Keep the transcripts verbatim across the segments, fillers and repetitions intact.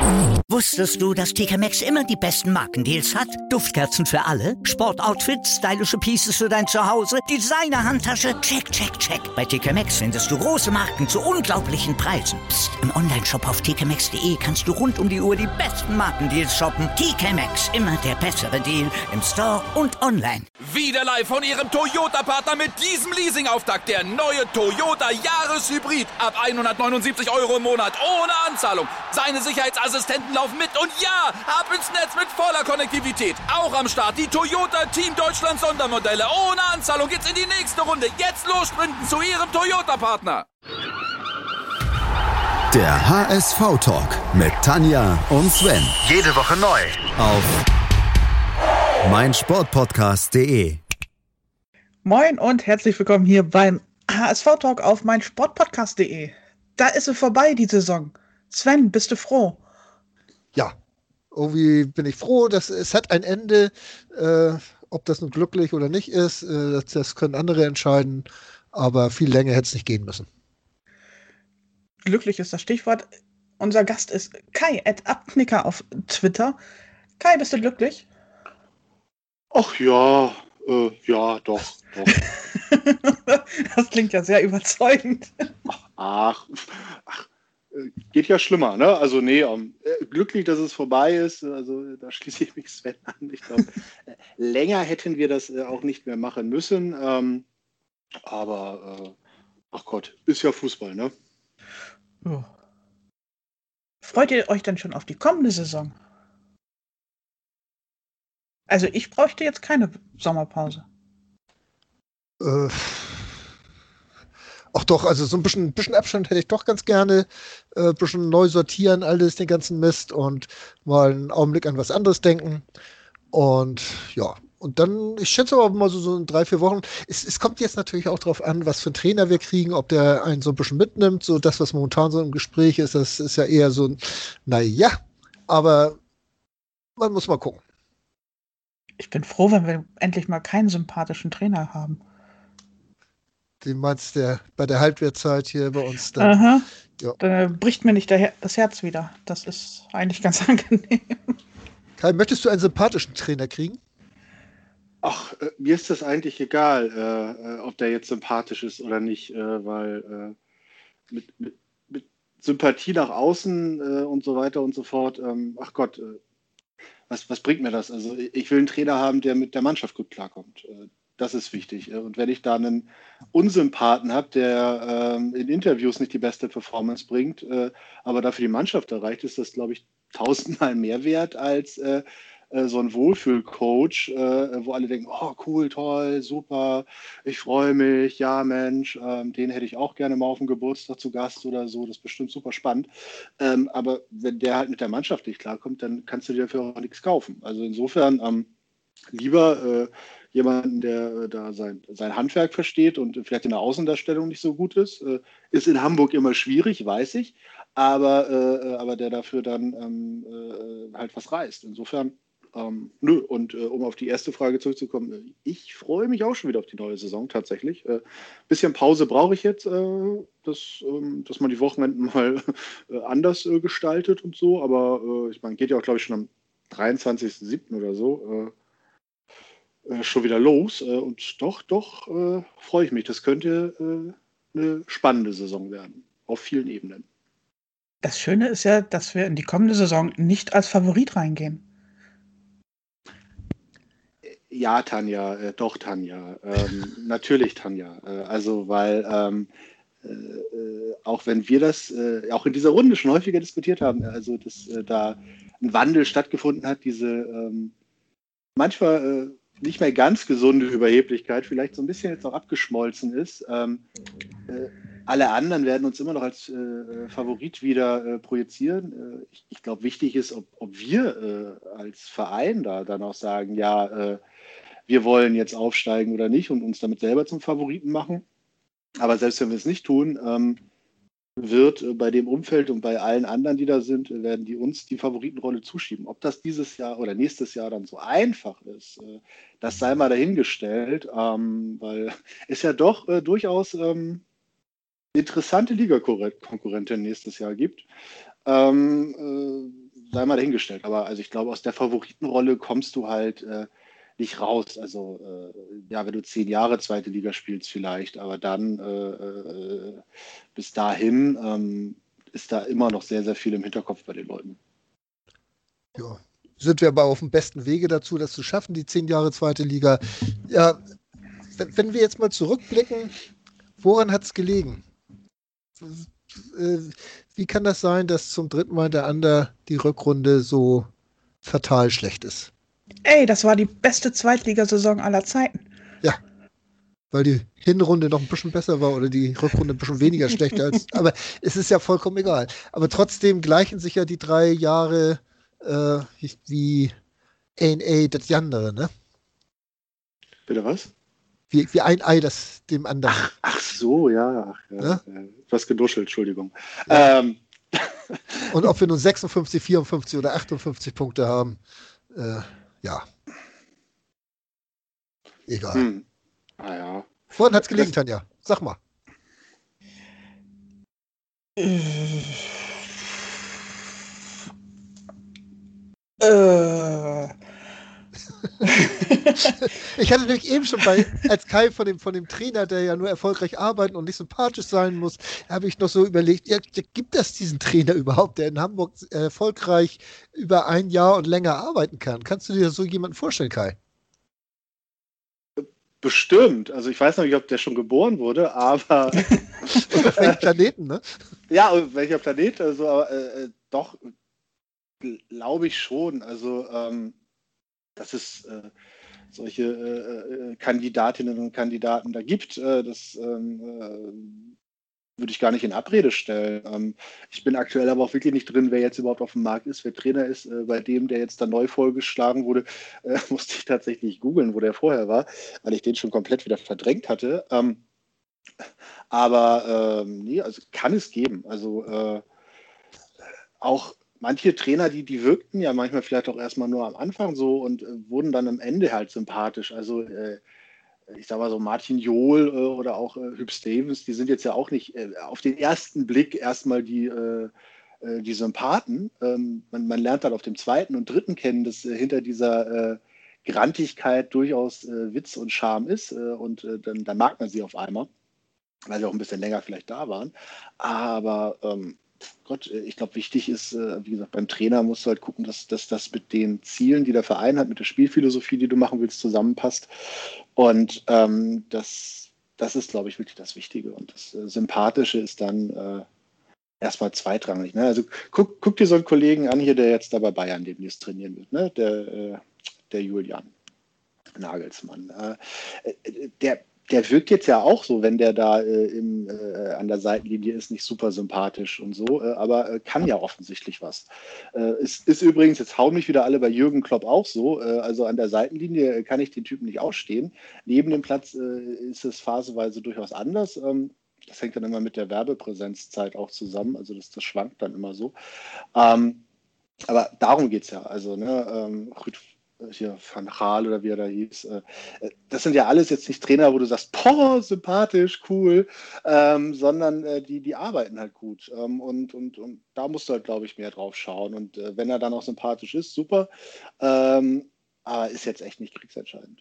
Wusstest du, dass T K Maxx immer die besten Markendeals hat? Duftkerzen für alle, Sportoutfits, stylische Pieces für dein Zuhause, Designer-Handtasche, check, check, check. Bei T K Maxx findest du große Marken zu unglaublichen Preisen. Psst. Im Onlineshop auf t k maxx punkt d e kannst du rund um die Uhr die besten Markendeals shoppen. T K Maxx, immer der bessere Deal im Store und online. Wieder live von Ihrem Toyota-Partner mit diesem Leasing-Auftakt. Der neue Toyota Jahreshybrid. Ab hundertneunundsiebzig Euro im Monat. Ohne Anzahlung. Seine Sicherheitsassistenten laufen mit. Und ja, ab ins Netz mit voller Konnektivität. Auch am Start die Toyota Team Deutschland Sondermodelle. Ohne Anzahlung geht's in die nächste Runde. Jetzt los sprinten zu Ihrem Toyota-Partner. Der H S V-Talk mit Tanja und Sven. Jede Woche neu. Auf meinsportpodcast punkt de. Moin und herzlich willkommen hier beim H S V-Talk auf meinsportpodcast punkt de. Da ist sie vorbei, die Saison. Sven, bist du froh? Ja, irgendwie bin ich froh, dass es hat ein Ende. Äh, ob das nun glücklich oder nicht ist, äh, das, das können andere entscheiden. Aber viel länger hätte es nicht gehen müssen. Glücklich ist das Stichwort. Unser Gast ist Kai, at abknicker auf Twitter. Kai, bist du glücklich? Ach ja, äh, ja, doch, doch. Das klingt ja sehr überzeugend. Ach, ach, geht ja schlimmer, ne? Also nee, um, glücklich, dass es vorbei ist. Also da schließe ich mich Sven an. Ich glaube, länger hätten wir das auch nicht mehr machen müssen. Ähm, aber, äh, ach Gott, ist ja Fußball, ne? Ja. Freut ihr euch denn schon auf die kommende Saison? Also ich bräuchte jetzt keine Sommerpause. Äh, ach doch, also so ein bisschen, bisschen Abstand hätte ich doch ganz gerne. Äh, ein bisschen neu sortieren, alles, den ganzen Mist und mal einen Augenblick an was anderes denken. Und ja, und dann, ich schätze aber mal so, so in drei, vier Wochen. Es, es kommt jetzt natürlich auch drauf an, was für einen Trainer wir kriegen, ob der einen so ein bisschen mitnimmt. So das, was momentan so im Gespräch ist, das ist ja eher so ein, naja, aber man muss mal gucken. Ich bin froh, wenn wir endlich mal keinen sympathischen Trainer haben. Den meinst du bei der Halbwertszeit hier bei uns dann? Aha. Ja. Da bricht mir nicht der Her- das Herz wieder. Das ist eigentlich ganz angenehm. Kai, möchtest du einen sympathischen Trainer kriegen? Ach, äh, mir ist das eigentlich egal, äh, ob der jetzt sympathisch ist oder nicht, äh, weil äh, mit, mit, mit Sympathie nach außen äh, und so weiter und so fort, ähm, ach Gott, äh, was, was bringt mir das? Also ich will einen Trainer haben, der mit der Mannschaft gut klarkommt. Äh, das ist wichtig. Und wenn ich da einen Unsympathen habe, der ähm, in Interviews nicht die beste Performance bringt, äh, aber dafür die Mannschaft erreicht, ist das, glaube ich, tausendmal mehr wert als äh, äh, so ein Wohlfühlcoach, äh, wo alle denken, oh cool, toll, super, ich freue mich, ja Mensch, ähm, den hätte ich auch gerne mal auf dem Geburtstag zu Gast oder so, das ist bestimmt super spannend. Ähm, aber wenn der halt mit der Mannschaft nicht klarkommt, dann kannst du dir dafür auch nichts kaufen. Also insofern ähm, lieber äh, jemanden, der äh, da sein, sein Handwerk versteht und vielleicht in der Außendarstellung nicht so gut ist. Äh, ist in Hamburg immer schwierig, weiß ich, aber, äh, aber der dafür dann ähm, äh, halt was reißt. Insofern, ähm, nö. Und äh, um auf die erste Frage zurückzukommen, ich freue mich auch schon wieder auf die neue Saison tatsächlich. Äh, bisschen Pause brauche ich jetzt, äh, dass, ähm, dass man die Wochenenden mal äh, anders äh, gestaltet und so, aber äh, ich meine, geht ja auch, glaube ich, schon am dreiundzwanzigsten siebten oder so, äh, schon wieder los äh, und doch, doch äh, freue ich mich. Das könnte äh, eine spannende Saison werden, auf vielen Ebenen. Das Schöne ist ja, dass wir in die kommende Saison nicht als Favorit reingehen. Ja, Tanja, äh, doch, Tanja. Ähm, natürlich, Tanja. Äh, also, weil ähm, äh, auch wenn wir das äh, auch in dieser Runde schon häufiger diskutiert haben, also dass äh, da ein Wandel stattgefunden hat, diese ähm, manchmal äh, nicht mehr ganz gesunde Überheblichkeit vielleicht so ein bisschen jetzt auch abgeschmolzen ist. Ähm, äh, alle anderen werden uns immer noch als äh, Favorit wieder äh, projizieren. Äh, ich ich glaube, wichtig ist, ob, ob wir äh, als Verein da dann auch sagen, ja, äh, wir wollen jetzt aufsteigen oder nicht und uns damit selber zum Favoriten machen. Aber selbst wenn wir es nicht tun, ähm, wird äh, bei dem Umfeld und bei allen anderen, die da sind, äh, werden die uns die Favoritenrolle zuschieben. Ob das dieses Jahr oder nächstes Jahr dann so einfach ist, äh, das sei mal dahingestellt, ähm, weil es ja doch äh, durchaus ähm, interessante Ligakonkurrentin nächstes Jahr gibt. Ähm, äh, sei mal dahingestellt. Aber also ich glaube, aus der Favoritenrolle kommst du halt äh, nicht raus. Also äh, ja, wenn du zehn Jahre zweite Liga spielst vielleicht, aber dann äh, äh, bis dahin ähm, ist da immer noch sehr, sehr viel im Hinterkopf bei den Leuten. Ja, sind wir aber auf dem besten Wege dazu, das zu schaffen, die zehn Jahre zweite Liga. Ja, wenn, wenn wir jetzt mal zurückblicken, woran hat es gelegen? Wie kann das sein, dass zum dritten Mal hintereinander die Rückrunde so fatal schlecht ist? Ey, das war die beste Zweitligasaison aller Zeiten. Ja, weil die Hinrunde noch ein bisschen besser war oder die Rückrunde ein bisschen weniger schlecht als. Aber es ist ja vollkommen egal. Aber trotzdem gleichen sich ja die drei Jahre äh, wie A und A das andere, ne? Bitte was? Wie, wie ein Ei das dem anderen. Ach, ach so, ja. Ach, ja, ja? ja. Etwas geduschelt, Entschuldigung. Ja. Ähm. Und ob wir nun sechsundfünfzig, vierundfünfzig oder achtundfünfzig Punkte haben, äh, ja. Egal. Hm. Ah, ja. Woran hat es gelegen, Tanja? Sag mal. Äh. äh. Ich hatte nämlich eben schon bei, als Kai von dem, von dem Trainer, der ja nur erfolgreich arbeiten und nicht sympathisch sein muss, habe ich noch so überlegt, ja, gibt es diesen Trainer überhaupt, der in Hamburg erfolgreich über ein Jahr und länger arbeiten kann? Kannst du dir so jemanden vorstellen, Kai? Bestimmt. Also ich weiß noch nicht, ob der schon geboren wurde, aber auf welchem Planeten, ne? Ja, auf welcher Planet? Also äh, doch, glaube ich schon. Also ähm, dass es äh, solche äh, Kandidatinnen und Kandidaten da gibt, äh, das ähm, äh, würde ich gar nicht in Abrede stellen. Ähm, ich bin aktuell aber auch wirklich nicht drin, wer jetzt überhaupt auf dem Markt ist, wer Trainer ist. Äh, bei dem, der jetzt da neu vorgeschlagen wurde, äh, musste ich tatsächlich googeln, wo der vorher war, weil ich den schon komplett wieder verdrängt hatte. Ähm, aber ähm, nee, also kann es geben. Also äh, auch manche Trainer, die, die wirkten ja manchmal vielleicht auch erstmal nur am Anfang so und äh, wurden dann am Ende halt sympathisch. Also äh, ich sag mal so Martin Jol äh, oder auch äh, Hüb Stevens, die sind jetzt ja auch nicht äh, auf den ersten Blick erstmal die, äh, äh, die Sympathen. Ähm, man, man lernt dann auf dem zweiten und dritten kennen, dass äh, hinter dieser äh, Grantigkeit durchaus äh, Witz und Charme ist äh, und äh, dann, dann mag man sie auf einmal, weil sie auch ein bisschen länger vielleicht da waren. Aber ähm, Gott, ich glaube, wichtig ist, wie gesagt, beim Trainer musst du halt gucken, dass, dass das mit den Zielen, die der Verein hat, mit der Spielphilosophie, die du machen willst, zusammenpasst. Und ähm, das, das ist, glaube ich, wirklich das Wichtige. Und das äh, Sympathische ist dann äh, erstmal zweitrangig. Ne? Also guck, guck dir so einen Kollegen an hier, der jetzt da bei Bayern demnächst trainieren wird, ne? der, äh, der Julian Nagelsmann. Äh, der Der wirkt jetzt ja auch so, wenn der da äh, im, äh, an der Seitenlinie ist, nicht super sympathisch und so, äh, aber äh, kann ja offensichtlich was. Äh, es ist übrigens, jetzt hauen mich wieder alle bei Jürgen Klopp auch so, äh, also an der Seitenlinie kann ich den Typen nicht ausstehen. Neben dem Platz äh, ist es phasenweise durchaus anders. Ähm, das hängt dann immer mit der Werbepräsenzzeit auch zusammen, also das, das schwankt dann immer so. Ähm, aber darum geht es ja. Also, ne, ähm, hier Van Gaal oder wie er da hieß. Das sind ja alles jetzt nicht Trainer, wo du sagst, boah, sympathisch, cool, ähm, sondern äh, die, die arbeiten halt gut. Ähm, und, und, und da musst du halt, glaube ich, mehr drauf schauen. Und äh, wenn er dann auch sympathisch ist, super. Ähm, aber ist jetzt echt nicht kriegsentscheidend.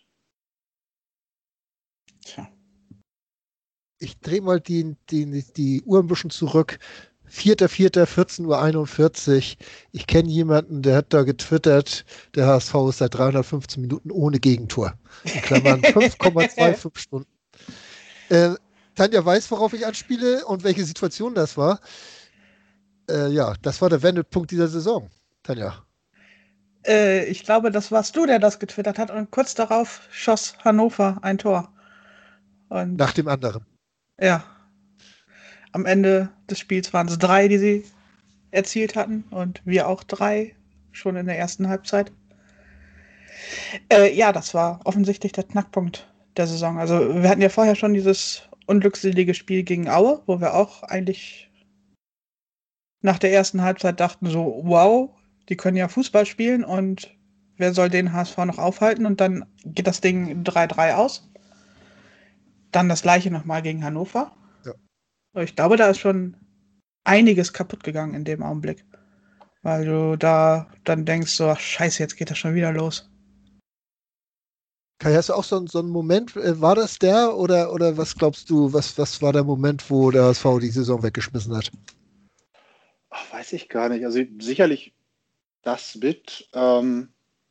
Tja. Ich drehe mal die, die, die Uhr ein bisschen zurück. vierter vierter vierzehn Uhr einundvierzig. Ich kenne jemanden, der hat da getwittert, der H S V ist seit dreihundertfünfzehn Minuten ohne Gegentor. In Klammern fünf Komma fünfundzwanzig Stunden. Äh, Tanja weiß, worauf ich anspiele und welche Situation das war. Äh, ja, das war der Wendepunkt dieser Saison. Tanja. Äh, ich glaube, das warst du, der das getwittert hat und kurz darauf schoss Hannover ein Tor. Und nach dem anderen. Ja. Am Ende des Spiels waren es drei, die sie erzielt hatten und wir auch drei, schon in der ersten Halbzeit. Äh, ja, das war offensichtlich der Knackpunkt der Saison. Also wir hatten ja vorher schon dieses unglückselige Spiel gegen Aue, wo wir auch eigentlich nach der ersten Halbzeit dachten so, wow, die können ja Fußball spielen und wer soll den H S V noch aufhalten? Und dann geht das Ding drei drei aus. Dann das gleiche nochmal gegen Hannover. Ich glaube, da ist schon einiges kaputt gegangen in dem Augenblick. Weil du da dann denkst, so, ach, scheiße, jetzt geht das schon wieder los. Kai, hast du auch so, so einen Moment, äh, war das der oder, oder was glaubst du, was, was war der Moment, wo der H S V die Saison weggeschmissen hat? Ach, weiß ich gar nicht. Also sicherlich das mit. Ähm,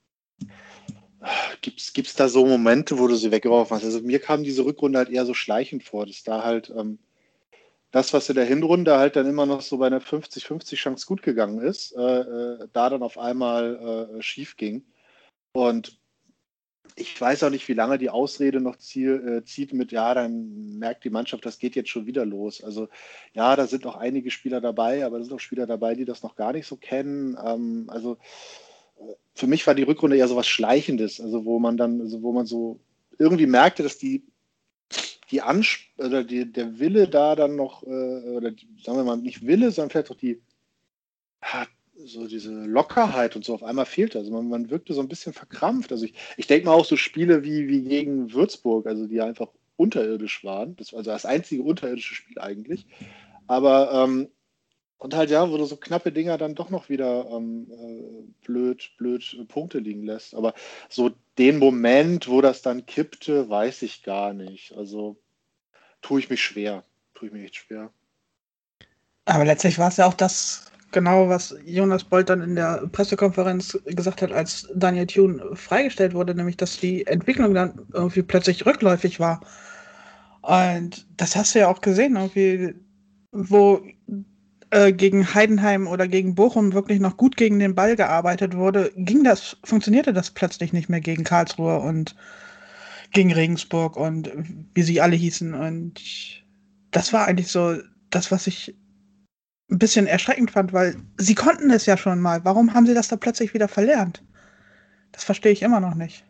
gibt's, gibt's da so Momente, wo du sie weggeworfen hast? Also mir kam diese Rückrunde halt eher so schleichend vor, dass da halt ähm, das, was in der Hinrunde halt dann immer noch so bei einer fünfzig fünfzig Chance gut gegangen ist, äh, äh, da dann auf einmal äh, schief ging. Und ich weiß auch nicht, wie lange die Ausrede noch ziel, äh, zieht mit, ja, dann merkt die Mannschaft, das geht jetzt schon wieder los. Also ja, da sind auch einige Spieler dabei, aber da sind auch Spieler dabei, die das noch gar nicht so kennen. Ähm, also äh, für mich war die Rückrunde eher so was Schleichendes, also wo man dann, also wo man so irgendwie merkte, dass die die Ansp oder die, der Wille da dann noch, äh, oder die, sagen wir mal, nicht Wille, sondern vielleicht auch die, ja, so diese Lockerheit und so auf einmal fehlte. Also man, man wirkte so ein bisschen verkrampft. Also ich, ich denke mal auch so Spiele wie, wie gegen Würzburg, also die einfach unterirdisch waren. Das war also das einzige unterirdische Spiel eigentlich. Aber ähm, und halt ja, wo du so knappe Dinger dann doch noch wieder ähm, äh, blöd, blöd äh, Punkte liegen lässt. Aber so den Moment, wo das dann kippte, weiß ich gar nicht. Also tue ich mich schwer. Tue ich mich echt schwer. Aber letztlich war es ja auch das, genau, was Jonas Bolt dann in der Pressekonferenz gesagt hat, als Daniel Thune freigestellt wurde, nämlich, dass die Entwicklung dann irgendwie plötzlich rückläufig war. Und das hast du ja auch gesehen, irgendwie, wo äh, gegen Heidenheim oder gegen Bochum wirklich noch gut gegen den Ball gearbeitet wurde, ging das, funktionierte das plötzlich nicht mehr gegen Karlsruhe und gegen Regensburg und wie sie alle hießen. Und das war eigentlich so das, was ich ein bisschen erschreckend fand, weil sie konnten es ja schon mal. Warum haben sie das da plötzlich wieder verlernt? Das verstehe ich immer noch nicht.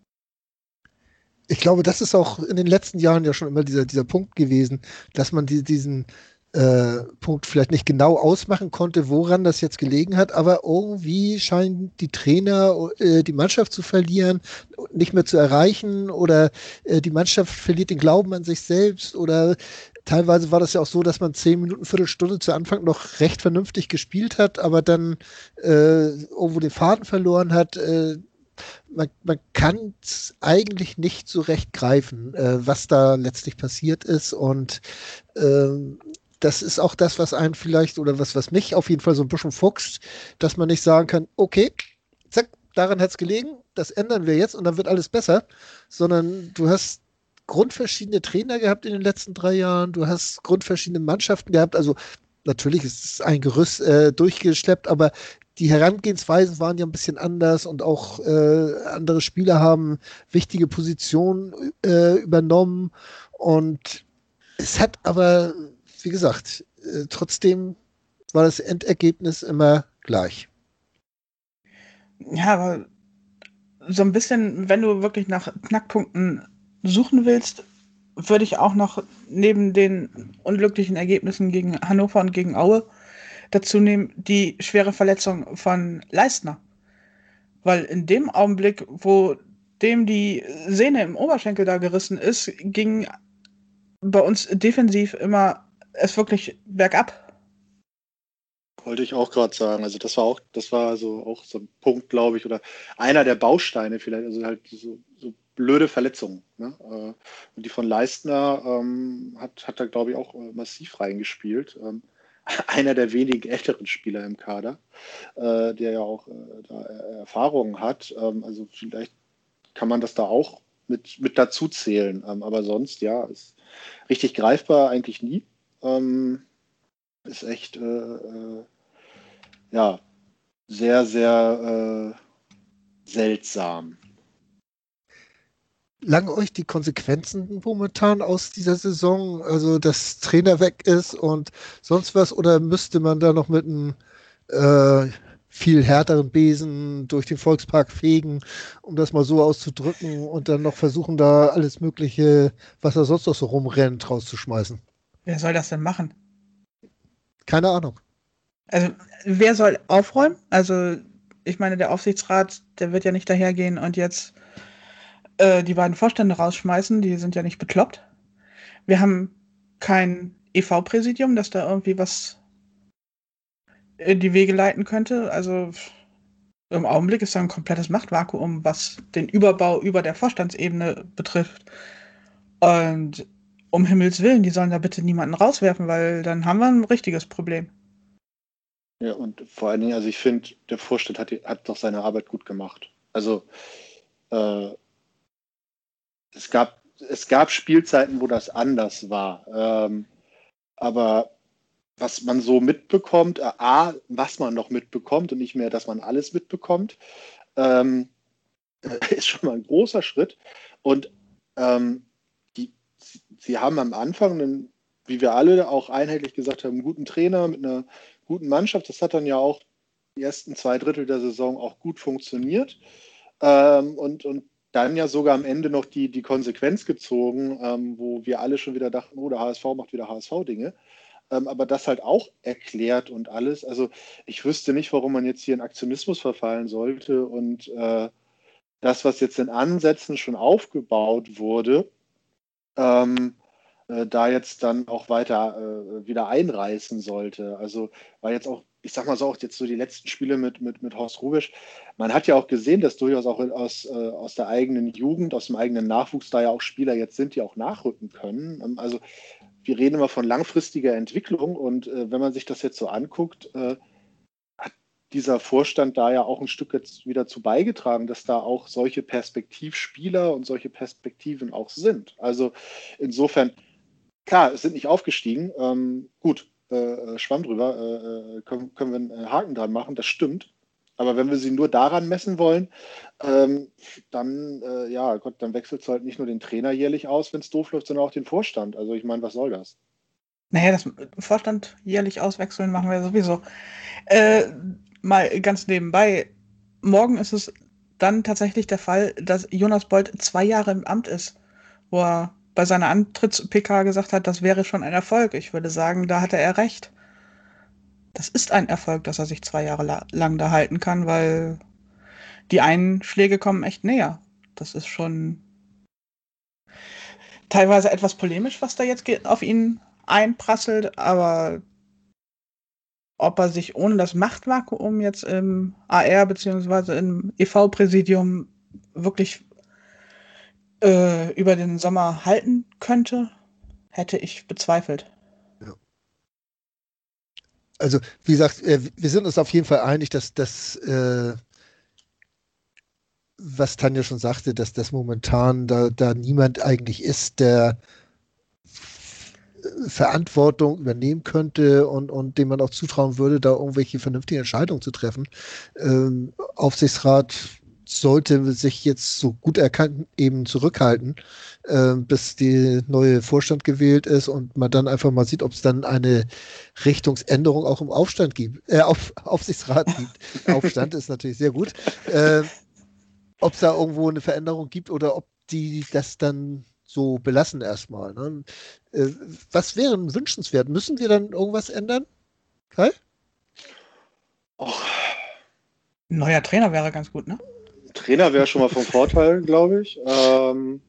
Ich glaube, das ist auch in den letzten Jahren ja schon immer dieser, dieser Punkt gewesen, dass man die, diesen äh, Punkt vielleicht nicht genau ausmachen konnte, woran das jetzt gelegen hat, aber irgendwie scheinen die Trainer äh, die Mannschaft zu verlieren, nicht mehr zu erreichen oder äh, die Mannschaft verliert den Glauben an sich selbst oder teilweise war das ja auch so, dass man zehn Minuten, Viertelstunde zu Anfang noch recht vernünftig gespielt hat, aber dann äh, irgendwo den Faden verloren hat. Äh, man man kann es eigentlich nicht so recht greifen, äh, was da letztlich passiert ist und ähm, das ist auch das, was einen vielleicht oder was, was mich auf jeden Fall so ein bisschen fuchst, dass man nicht sagen kann, okay, zack, daran hat es gelegen, das ändern wir jetzt und dann wird alles besser, sondern du hast grundverschiedene Trainer gehabt in den letzten drei Jahren, du hast grundverschiedene Mannschaften gehabt, also natürlich ist es ein Gerüst äh, durchgeschleppt, aber die Herangehensweisen waren ja ein bisschen anders und auch äh, andere Spieler haben wichtige Positionen äh, übernommen und es hat aber, wie gesagt, äh, trotzdem war das Endergebnis immer gleich. Ja, aber so ein bisschen, wenn du wirklich nach Knackpunkten suchen willst, würde ich auch noch neben den unglücklichen Ergebnissen gegen Hannover und gegen Aue dazu nehmen, die schwere Verletzung von Leistner. Weil in dem Augenblick, wo dem die Sehne im Oberschenkel da gerissen ist, ging bei uns defensiv immer es wirklich bergab. Wollte ich auch gerade sagen. Also das war auch, das war so auch so ein Punkt, glaube ich, oder einer der Bausteine vielleicht, also halt so, so blöde Verletzungen. Ne? Und die von Leistner ähm, hat, hat da, glaube ich, auch massiv reingespielt. Ähm, einer der wenigen älteren Spieler im Kader, äh, der ja auch äh, da Erfahrungen hat. Ähm, also vielleicht kann man das da auch mit, mit dazu zählen. Ähm, aber sonst, ja, ist richtig greifbar eigentlich nie. Ähm, ist echt äh, äh, ja, sehr, sehr äh, seltsam. Langen euch die Konsequenzen momentan aus dieser Saison, also dass Trainer weg ist und sonst was, oder müsste man da noch mit einem äh, viel härteren Besen durch den Volkspark fegen, um das mal so auszudrücken und dann noch versuchen, da alles Mögliche, was da sonst noch so rumrennt, rauszuschmeißen? Wer soll das denn machen? Keine Ahnung. Also, wer soll aufräumen? Also, ich meine, der Aufsichtsrat, der wird ja nicht dahergehen und jetzt äh, die beiden Vorstände rausschmeißen, die sind ja nicht bekloppt. Wir haben kein E V-Präsidium, das da irgendwie was in die Wege leiten könnte. Also im Augenblick ist da ein komplettes Machtvakuum, was den Überbau über der Vorstandsebene betrifft. Und um Himmels Willen, die sollen da bitte niemanden rauswerfen, weil dann haben wir ein richtiges Problem. Ja, und vor allen Dingen, also ich finde, der Vorstand hat, hat doch seine Arbeit gut gemacht. Also äh, es gab, es gab Spielzeiten, wo das anders war. Ähm, aber was man so mitbekommt, äh, A, was man noch mitbekommt und nicht mehr, dass man alles mitbekommt, ähm, äh, ist schon mal ein großer Schritt. Und ähm, die, sie haben am Anfang, einen, wie wir alle auch einheitlich gesagt haben, einen guten Trainer mit einer guten Mannschaft. Das hat dann ja auch die ersten zwei Drittel der Saison auch gut funktioniert. Ähm, und, und dann ja sogar am Ende noch die, die Konsequenz gezogen, ähm, wo wir alle schon wieder dachten, oh, der H S V macht wieder H S V-Dinge. Ähm, aber das halt auch erklärt und alles. Also ich wüsste nicht, warum man jetzt hier in Aktionismus verfallen sollte und äh, das, was jetzt in Ansätzen schon aufgebaut wurde, ähm, äh, da jetzt dann auch weiter äh, wieder einreißen sollte. Also war jetzt auch, ich sag mal so, auch jetzt so die letzten Spiele mit, mit, mit Horst Hrubesch, man hat ja auch gesehen, dass durchaus auch aus, äh, aus der eigenen Jugend, aus dem eigenen Nachwuchs da ja auch Spieler jetzt sind, die auch nachrücken können. Ähm, also wir reden immer von langfristiger Entwicklung und äh, wenn man sich das jetzt so anguckt, äh, hat dieser Vorstand da ja auch ein Stück jetzt wieder zu beigetragen, dass da auch solche Perspektivspieler und solche Perspektiven auch sind. Also insofern, klar, es sind nicht aufgestiegen, ähm, gut, äh, Schwamm drüber, äh, können, können wir einen Haken dran machen, das stimmt. Aber wenn wir sie nur daran messen wollen, ähm, dann, äh, ja Gott, dann wechselt es halt nicht nur den Trainer jährlich aus, wenn es doof läuft, sondern auch den Vorstand. Also ich meine, was soll das? Naja, das Vorstand jährlich auswechseln machen wir sowieso. Äh, mal ganz nebenbei, morgen ist es dann tatsächlich der Fall, dass Jonas Bold zwei Jahre im Amt ist, wo er bei seiner Antritts-P K gesagt hat, das wäre schon ein Erfolg. Ich würde sagen, da hatte er recht. Das ist ein Erfolg, dass er sich zwei Jahre la- lang da halten kann, weil die Einschläge kommen echt näher. Das ist schon teilweise etwas polemisch, was da jetzt ge- auf ihn einprasselt, aber ob er sich ohne das Machtvakuum jetzt im A R bzw. im E V-Präsidium wirklich äh, über den Sommer halten könnte, hätte ich bezweifelt. Ja. Also, wie gesagt, äh, wir sind uns auf jeden Fall einig, dass das, äh, was Tanja schon sagte, dass das momentan da, da niemand eigentlich ist, der Verantwortung übernehmen könnte und, und dem man auch zutrauen würde, da irgendwelche vernünftigen Entscheidungen zu treffen. Ähm, Aufsichtsrat sollte sich jetzt so gut erkannt eben zurückhalten, äh, bis die neue Vorstand gewählt ist und man dann einfach mal sieht, ob es dann eine Richtungsänderung auch im Aufstand gibt, äh, auf, Aufsichtsrat gibt. Aufstand ist natürlich sehr gut. Äh, ob es da irgendwo eine Veränderung gibt oder ob die das dann so belassen erstmal. Ne? Äh, was wäre wünschenswert? Müssen wir dann irgendwas ändern? Kai? Och, Ein neuer Trainer wäre ganz gut, ne? Trainer wäre schon mal vom Vorteil, glaube ich. Ähm,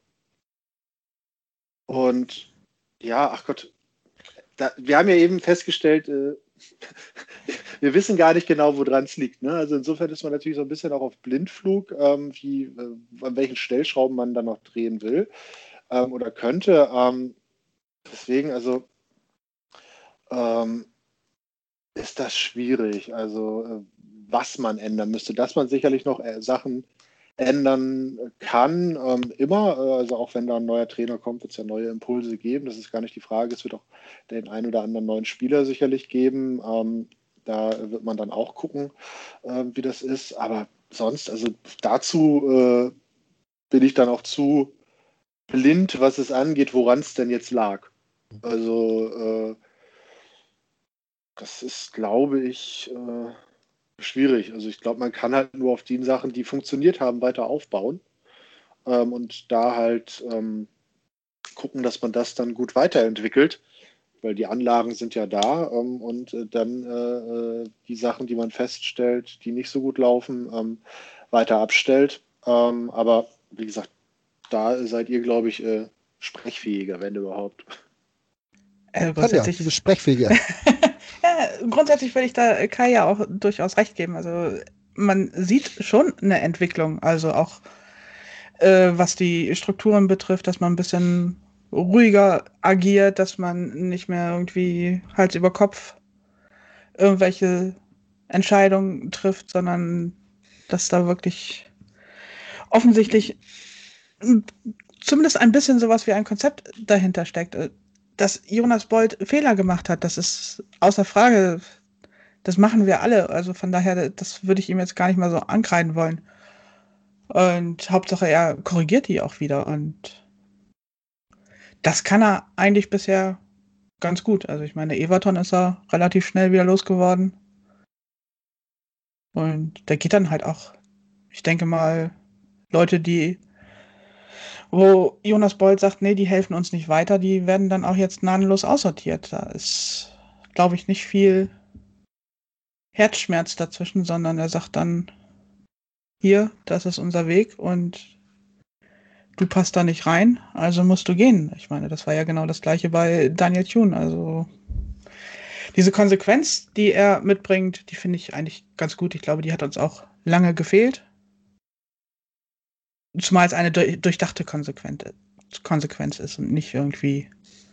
und ja, ach Gott, da, wir haben ja eben festgestellt, äh, wir wissen gar nicht genau, woran es liegt. Ne? Also insofern ist man natürlich so ein bisschen auch auf Blindflug, ähm, wie, äh, an welchen Stellschrauben man dann noch drehen will ähm, oder könnte. Ähm, deswegen, also ähm, ist das schwierig. Also äh, was man ändern müsste, dass man sicherlich noch äh, Sachen ändern kann, ähm, immer. Äh, also auch wenn da ein neuer Trainer kommt, wird es ja neue Impulse geben. Das ist gar nicht die Frage. Es wird auch den einen oder anderen neuen Spieler sicherlich geben. Ähm, da wird man dann auch gucken, äh, wie das ist. Aber sonst, also dazu äh, bin ich dann auch zu blind, was es angeht, woran es denn jetzt lag. Also äh, das ist, glaube ich, äh, schwierig. Also ich glaube, man kann halt nur auf die Sachen, die funktioniert haben, weiter aufbauen ähm, und da halt ähm, gucken, dass man das dann gut weiterentwickelt, weil die Anlagen sind ja da ähm, und äh, dann äh, die Sachen, die man feststellt, die nicht so gut laufen, ähm, weiter abstellt. Ähm, aber wie gesagt, da seid ihr, glaube ich, äh, sprechfähiger, wenn überhaupt. Also Tanja, grundsätzlich, du bist sprechfähiger. Ja, grundsätzlich würde ich da Kai ja auch durchaus recht geben. Also man sieht schon eine Entwicklung, also auch äh, was die Strukturen betrifft, dass man ein bisschen ruhiger agiert, dass man nicht mehr irgendwie Hals über Kopf irgendwelche Entscheidungen trifft, sondern dass da wirklich offensichtlich zumindest ein bisschen sowas wie ein Konzept dahinter steckt. Dass Jonas Bold Fehler gemacht hat, das ist außer Frage. Das machen wir alle. Also von daher, das würde ich ihm jetzt gar nicht mal so ankreiden wollen. Und Hauptsache, er korrigiert die auch wieder. Und das kann er eigentlich bisher ganz gut. Also ich meine, Everton ist er relativ schnell wieder losgeworden. Und der geht dann halt auch, ich denke mal, Leute, die, wo Jonas Bold sagt, nee, die helfen uns nicht weiter, die werden dann auch jetzt gnadenlos aussortiert. Da ist, glaube ich, nicht viel Herzschmerz dazwischen, sondern er sagt dann, hier, das ist unser Weg und du passt da nicht rein, also musst du gehen. Ich meine, das war ja genau das Gleiche bei Daniel Thune. Also diese Konsequenz, die er mitbringt, die finde ich eigentlich ganz gut. Ich glaube, die hat uns auch lange gefehlt. Zumal es eine durchdachte Konsequenz ist und nicht irgendwie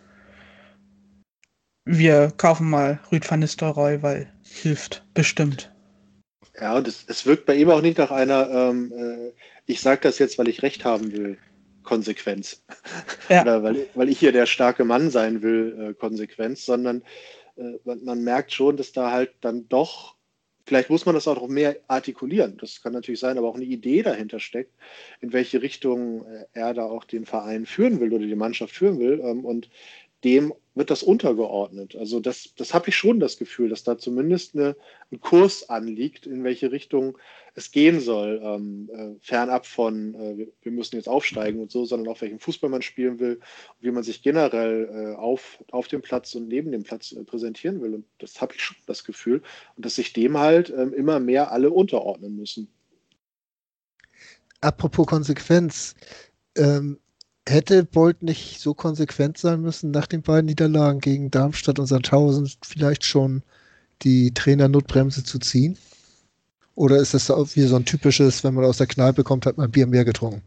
wir kaufen mal Ruud van Nistelrooy, weil hilft bestimmt. Ja, und es, es wirkt bei ihm auch nicht nach einer ähm, äh, ich sage das jetzt, weil ich Recht haben will, Konsequenz. Ja. Oder weil, weil ich hier der starke Mann sein will, äh, Konsequenz, sondern äh, man, man merkt schon, dass da halt dann doch, vielleicht muss man das auch noch mehr artikulieren, das kann natürlich sein, aber auch eine Idee dahinter steckt, in welche Richtung äh, er da auch den Verein führen will oder die Mannschaft führen will, ähm, und dem wird das untergeordnet. Also das, das habe ich schon das Gefühl, dass da zumindest eine, ein Kurs anliegt, in welche Richtung es gehen soll, ähm, äh, fernab von, äh, wir müssen jetzt aufsteigen und so, sondern auch welchen Fußball man spielen will und wie man sich generell äh, auf, auf dem Platz und neben dem Platz äh, präsentieren will. Und das habe ich schon das Gefühl. Und dass sich dem halt äh, immer mehr alle unterordnen müssen. Apropos Konsequenz, ähm, hätte Bold nicht so konsequent sein müssen, nach den beiden Niederlagen gegen Darmstadt und Sandhausen vielleicht schon die Trainer-Notbremse zu ziehen? Oder ist das auch wie so ein typisches, wenn man aus der Kneipe kommt, hat man Bier mehr getrunken?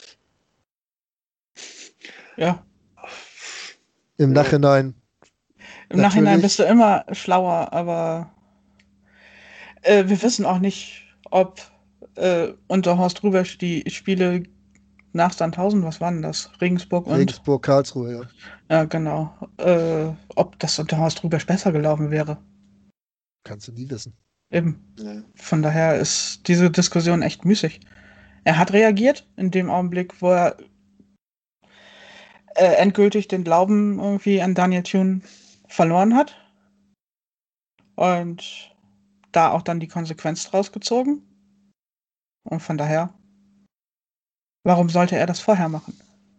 Ja. Im Ja. Nachhinein. Im Nachhinein bist du immer schlauer, aber äh, wir wissen auch nicht, ob äh, unter Horst Rubesch die Spiele nach Sandhausen, was waren das? Regensburg und... Regensburg, Karlsruhe, ja. Ja, genau. Äh, ob das unter Horst Rubesch besser gelaufen wäre. Kannst du nie wissen. Eben. Ja. Von daher ist diese Diskussion echt müßig. Er hat reagiert in dem Augenblick, wo er äh, endgültig den Glauben irgendwie an Daniel Thune verloren hat. Und da auch dann die Konsequenz draus gezogen. Und von daher, warum sollte er das vorher machen?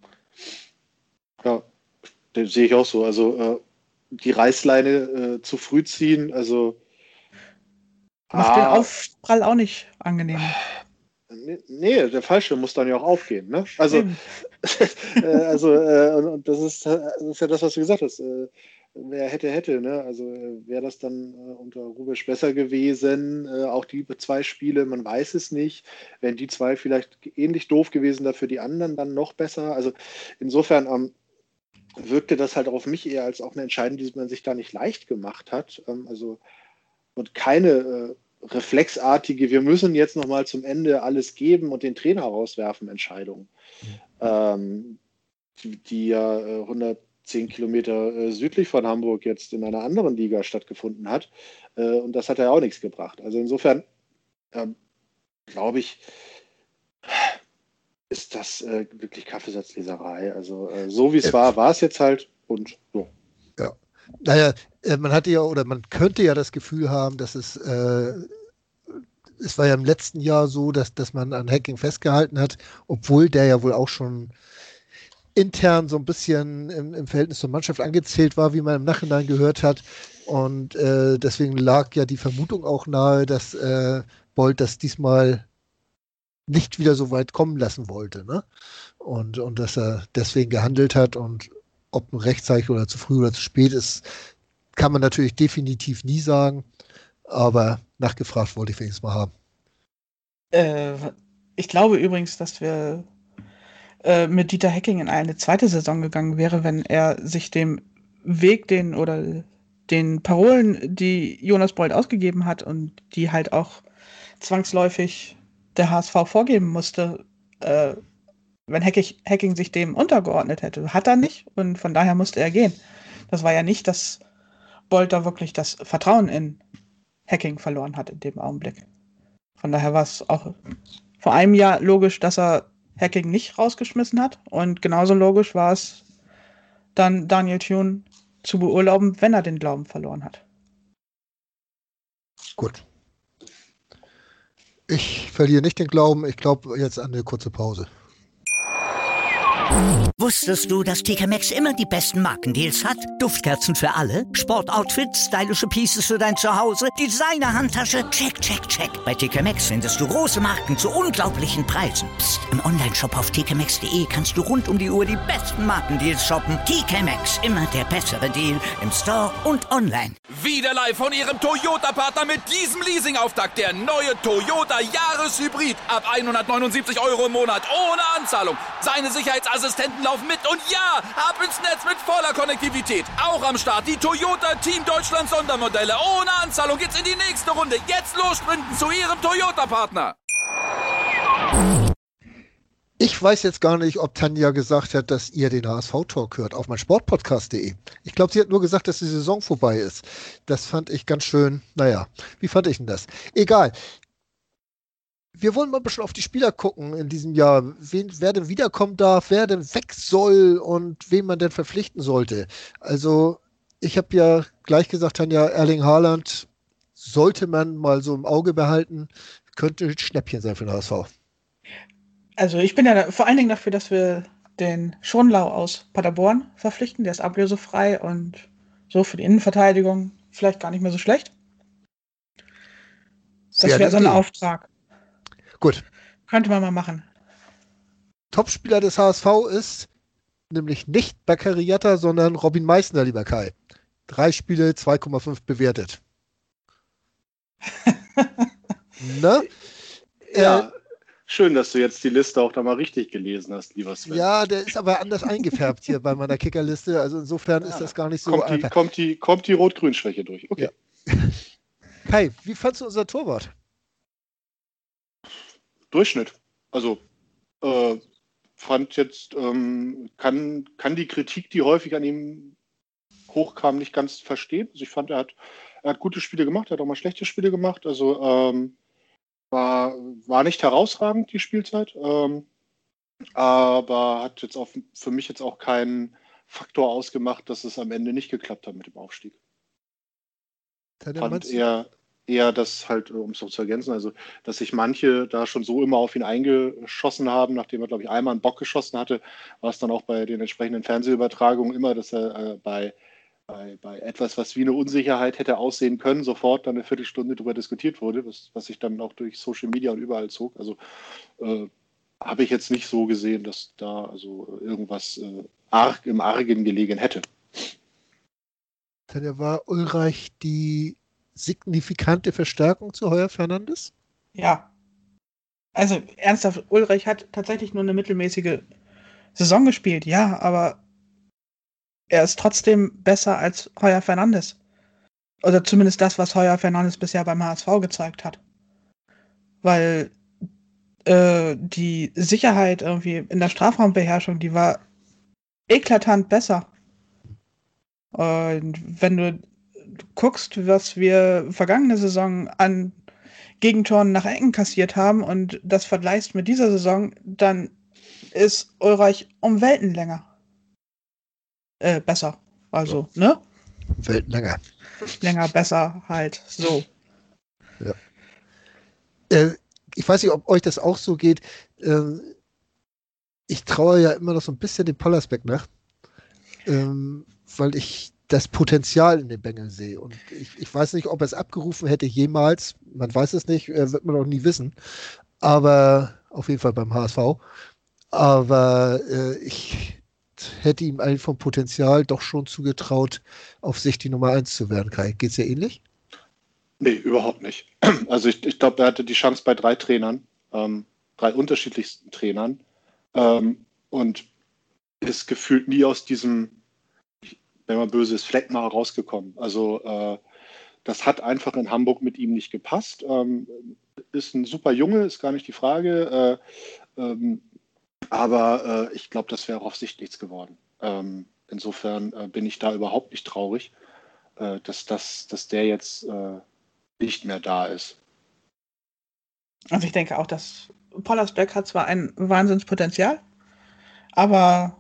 Ja, das sehe ich auch so. Also äh, die Reißleine äh, zu früh ziehen, also Macht ah, den Aufprall auch nicht angenehm. Nee, der Fallschirm muss dann ja auch aufgehen. Ne? Also, äh, also äh, und das ist, das ist ja das, was du gesagt hast. Äh, wer hätte, hätte. Ne? Also äh, wäre das dann äh, unter Rubesch besser gewesen. Äh, auch die zwei Spiele, man weiß es nicht. Wären die zwei vielleicht ähnlich doof gewesen, dafür die anderen dann noch besser. Also insofern ähm, wirkte das halt auf mich eher als auch eine Entscheidung, die man sich da nicht leicht gemacht hat. Ähm, also und keine äh, reflexartige, wir müssen jetzt nochmal zum Ende alles geben und den Trainer rauswerfen, Entscheidung, mhm. ähm, die, die ja äh, hundertzehn Kilometer äh, südlich von Hamburg jetzt in einer anderen Liga stattgefunden hat. Äh, und das hat ja auch nichts gebracht. Also insofern ähm, glaube ich, ist das äh, wirklich Kaffeesatzleserei. Also äh, so wie es ja. war, war es jetzt halt und so. Ja. Naja, man hatte ja oder man könnte ja das Gefühl haben, dass es, äh, es war ja im letzten Jahr so, dass, dass man an Hacking festgehalten hat, obwohl der ja wohl auch schon intern so ein bisschen im, im Verhältnis zur Mannschaft angezählt war, wie man im Nachhinein gehört hat. Und äh, deswegen lag ja die Vermutung auch nahe, dass äh, Bold das diesmal nicht wieder so weit kommen lassen wollte. Ne? Und, und dass er deswegen gehandelt hat und ob ein rechtzeitig oder zu früh oder zu spät ist, kann man natürlich definitiv nie sagen, aber nachgefragt wollte ich wenigstens mal haben. Äh, ich glaube übrigens, dass wir äh, mit Dieter Hecking in eine zweite Saison gegangen wäre, wenn er sich dem Weg, den oder den Parolen, die Jonas Bold ausgegeben hat und die halt auch zwangsläufig der H S V vorgeben musste, äh, wenn Hecking, Hecking sich dem untergeordnet hätte. Hat er nicht und von daher musste er gehen. Das war ja nicht, dass Bold da wirklich das Vertrauen in Hecking verloren hat in dem Augenblick. Von daher war es auch vor einem Jahr logisch, dass er Hecking nicht rausgeschmissen hat und genauso logisch war es dann Daniel Thune zu beurlauben, wenn er den Glauben verloren hat. Gut. Ich verliere nicht den Glauben. Ich glaube jetzt an eine kurze Pause. Wusstest du, dass T K Maxx immer die besten Markendeals hat? Duftkerzen für alle, Sportoutfits, stylische Pieces für dein Zuhause, Designer-Handtasche, check, check, check. Bei T K Maxx findest du große Marken zu unglaublichen Preisen. Psst. Im Onlineshop auf t k maxx punkt d e kannst du rund um die Uhr die besten Markendeals shoppen. T K Maxx, immer der bessere Deal im Store und online. Wieder live von Ihrem Toyota-Partner mit diesem Leasing-Auftakt. Der neue Toyota Jahreshybrid. Ab hundertneunundsiebzig Euro im Monat ohne Anzahlung. Seine Sicherheitsassistenten laufen mit und ja, ab ins Netz mit voller Konnektivität. Auch am Start die Toyota Team Deutschland Sondermodelle. Ohne Anzahlung geht's in die nächste Runde. Jetzt los sprinten zu Ihrem Toyota-Partner. Ich weiß jetzt gar nicht, ob Tanja gesagt hat, dass ihr den H S V-Talk hört auf mein Sportpodcast punkt de. Ich glaube, sie hat nur gesagt, dass die Saison vorbei ist. Das fand ich ganz schön, naja, wie fand ich denn das? Egal. Wir wollen mal ein bisschen auf die Spieler gucken in diesem Jahr. Wen, wer denn wiederkommen darf, wer denn weg soll und wen man denn verpflichten sollte. Also, ich habe ja gleich gesagt, Tanja, Erling Haaland sollte man mal so im Auge behalten. Könnte ein Schnäppchen sein für den H S V. Also ich bin ja da, vor allen Dingen dafür, dass wir den Schonlau aus Paderborn verpflichten. Der ist ablösefrei und so für die Innenverteidigung vielleicht gar nicht mehr so schlecht. Das wäre so ein Auftrag. Gut. Könnte man mal machen. Topspieler des H S V ist nämlich nicht Bakary Jatta, sondern Robin Meissner, lieber Kai. Drei Spiele, zwei Komma fünf bewertet. Ne? Ja. Äh, Schön, dass du jetzt die Liste auch da mal richtig gelesen hast, lieber Sven. Ja, der ist aber anders eingefärbt hier bei meiner Kickerliste. Also insofern ja, ist das gar nicht so kommt einfach. Die, kommt die, kommt die Rot-Grün-Schwäche durch. Okay. Ja. Kai, wie fandst du unser Torwart? Durchschnitt. Also äh, fand jetzt, ähm, kann, kann die Kritik, die häufig an ihm hochkam, nicht ganz verstehen. Also ich fand, er hat, er hat gute Spiele gemacht, er hat auch mal schlechte Spiele gemacht. Also ähm, War, war nicht herausragend, die Spielzeit, ähm, aber hat jetzt auch für mich jetzt auch keinen Faktor ausgemacht, dass es am Ende nicht geklappt hat mit dem Aufstieg. Ich fand eher, eher das halt, um es noch zu ergänzen, also dass sich manche da schon so immer auf ihn eingeschossen haben, nachdem er, glaube ich, einmal einen Bock geschossen hatte, war es dann auch bei den entsprechenden Fernsehübertragungen immer, dass er äh, bei Bei, bei etwas, was wie eine Unsicherheit hätte aussehen können, sofort dann eine Viertelstunde darüber diskutiert wurde, was, was sich dann auch durch Social Media und überall zog. Also äh, habe ich jetzt nicht so gesehen, dass da also irgendwas äh, arg im Argen gelegen hätte. Dann war Ulreich die signifikante Verstärkung zu Heuer Fernandes? Ja. Also ernsthaft, Ulreich hat tatsächlich nur eine mittelmäßige Saison gespielt, ja, aber er ist trotzdem besser als Heuer Fernandes. Oder zumindest das, was Heuer Fernandes bisher beim H S V gezeigt hat. Weil äh, die Sicherheit irgendwie in der Strafraumbeherrschung, die war eklatant besser. Und wenn du guckst, was wir vergangene Saison an Gegentoren nach Ecken kassiert haben und das vergleichst mit dieser Saison, dann ist Ulreich um Welten länger. Äh, besser. Also, ja. Ne? Welten länger. Länger, besser halt. So. Ja. Äh, ich weiß nicht, ob euch das auch so geht. Ähm, ich traue ja immer noch so ein bisschen dem Pollersbeck nach. Ähm, weil ich das Potenzial in den Bengeln sehe. Und ich, ich weiß nicht, ob er es abgerufen hätte jemals. Man weiß es nicht, äh, wird man auch nie wissen. Aber auf jeden Fall beim H S V. Aber äh, ich hätte ihm eigentlich vom Potenzial doch schon zugetraut, auf sich die Nummer eins zu werden. Kai, geht's dir ähnlich? Nee, überhaupt nicht. Also ich, ich glaube, er hatte die Chance bei drei Trainern, ähm, drei unterschiedlichsten Trainern ähm, und ist gefühlt nie aus diesem, wenn man böse ist, Fleckmacher rausgekommen. Also äh, das hat einfach in Hamburg mit ihm nicht gepasst. Ähm, ist ein super Junge, ist gar nicht die Frage. Äh, ähm, aber äh, ich glaube, das wäre auf Sicht nichts geworden. Ähm, insofern äh, bin ich da überhaupt nicht traurig, äh, dass, dass, dass der jetzt äh, nicht mehr da ist. Also ich denke auch, dass Pollersbeck hat zwar ein Wahnsinnspotenzial, aber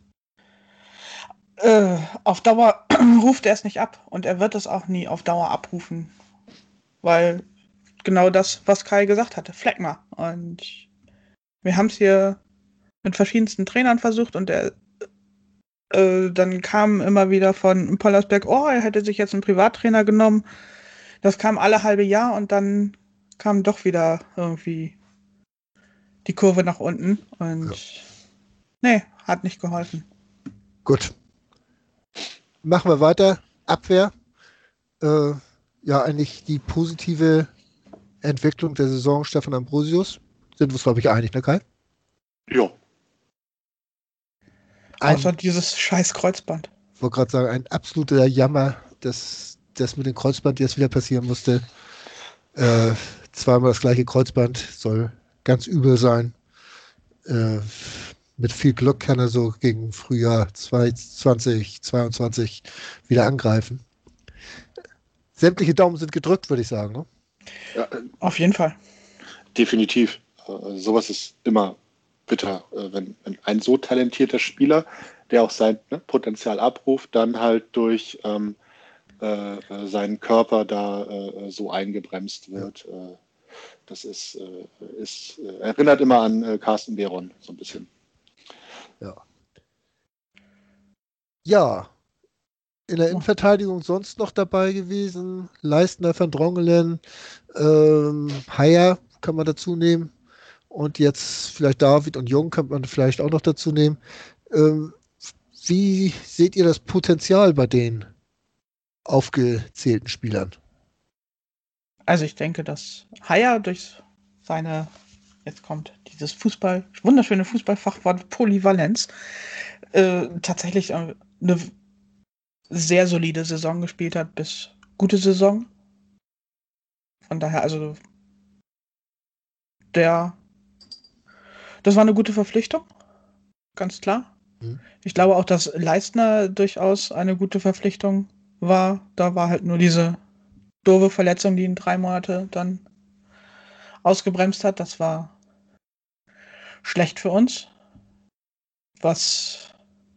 äh, auf Dauer ruft er es nicht ab und er wird es auch nie auf Dauer abrufen, weil genau das, was Kai gesagt hatte, Fleckma. Und wir haben es hier mit verschiedensten Trainern versucht und er, äh, dann kam immer wieder von Pollersbeck, oh, er hätte sich jetzt einen Privattrainer genommen. Das kam alle halbe Jahr und dann kam doch wieder irgendwie die Kurve nach unten und ja. Nee, hat nicht geholfen. Gut. Machen wir weiter. Abwehr. Äh, ja, eigentlich die positive Entwicklung der Saison Stefan Ambrosius. Sind wir uns, glaube ich, einig, ne Kai? Ja. Ein, Außer dieses scheiß Kreuzband. Ich wollte gerade sagen, ein absoluter Jammer, dass das mit dem Kreuzband jetzt wieder passieren musste. Äh, zweimal das gleiche Kreuzband, soll ganz übel sein. Äh, mit viel Glück kann er so gegen Frühjahr zwanzig zweiundzwanzig wieder angreifen. Sämtliche Daumen sind gedrückt, würde ich sagen. Ne? Ja, äh, Auf jeden Fall. Definitiv. Äh, sowas ist immer bitter, äh, wenn, wenn ein so talentierter Spieler, der auch sein ne, Potenzial abruft, dann halt durch ähm, äh, seinen Körper da äh, so eingebremst wird. Ja. Äh, das ist, äh, ist äh, erinnert immer an äh, Carsten Behron so ein bisschen. Ja. Ja. In der Innenverteidigung sonst noch dabei gewesen. Leistner, Van Drongelen, ähm, Haier kann man dazu nehmen. Und jetzt vielleicht David und Jung kann man vielleicht auch noch dazu nehmen. Ähm, wie seht ihr das Potenzial bei den aufgezählten Spielern? Also ich denke, dass Haier durch seine, jetzt kommt dieses Fußball, wunderschöne Fußballfachwort Polyvalenz, äh, tatsächlich äh, eine sehr solide Saison gespielt hat, bis gute Saison. Von daher, also der, das war eine gute Verpflichtung, ganz klar. Mhm. Ich glaube auch, dass Leistner durchaus eine gute Verpflichtung war. Da war halt nur diese doofe Verletzung, die ihn drei Monate dann ausgebremst hat. Das war schlecht für uns. Was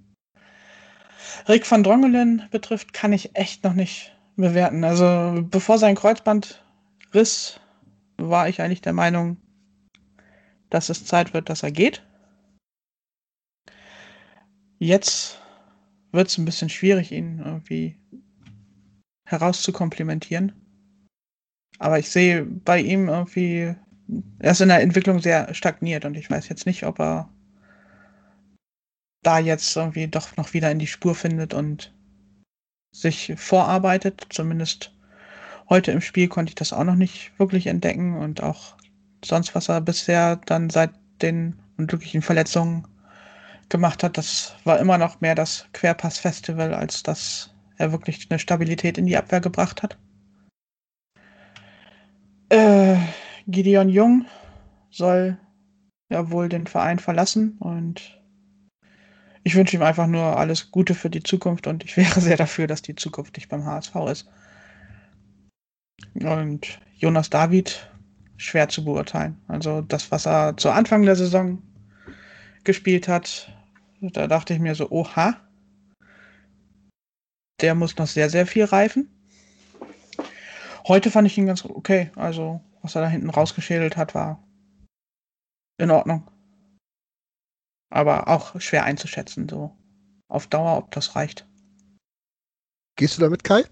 Rick van Drongelen betrifft, kann ich echt noch nicht bewerten. Also bevor sein Kreuzband riss, war ich eigentlich der Meinung, dass es Zeit wird, dass er geht. Jetzt wird es ein bisschen schwierig, ihn irgendwie herauszukomplimentieren. Aber ich sehe bei ihm irgendwie, er ist in der Entwicklung sehr stagniert und ich weiß jetzt nicht, ob er da jetzt irgendwie doch noch wieder in die Spur findet und sich vorarbeitet. Zumindest heute im Spiel konnte ich das auch noch nicht wirklich entdecken und auch sonst, was er bisher dann seit den unglücklichen Verletzungen gemacht hat, das war immer noch mehr das Querpass-Festival, als dass er wirklich eine Stabilität in die Abwehr gebracht hat. Äh, Gideon Jung soll ja wohl den Verein verlassen und ich wünsche ihm einfach nur alles Gute für die Zukunft und ich wäre sehr dafür, dass die Zukunft nicht beim H S V ist. Und Jonas David, schwer zu beurteilen. Also das, was er zu Anfang der Saison gespielt hat, da dachte ich mir so, oha, der muss noch sehr, sehr viel reifen. Heute fand ich ihn ganz okay. Also, was er da hinten rausgeschädelt hat, war in Ordnung. Aber auch schwer einzuschätzen, so auf Dauer, ob das reicht. Gehst du damit, Kai?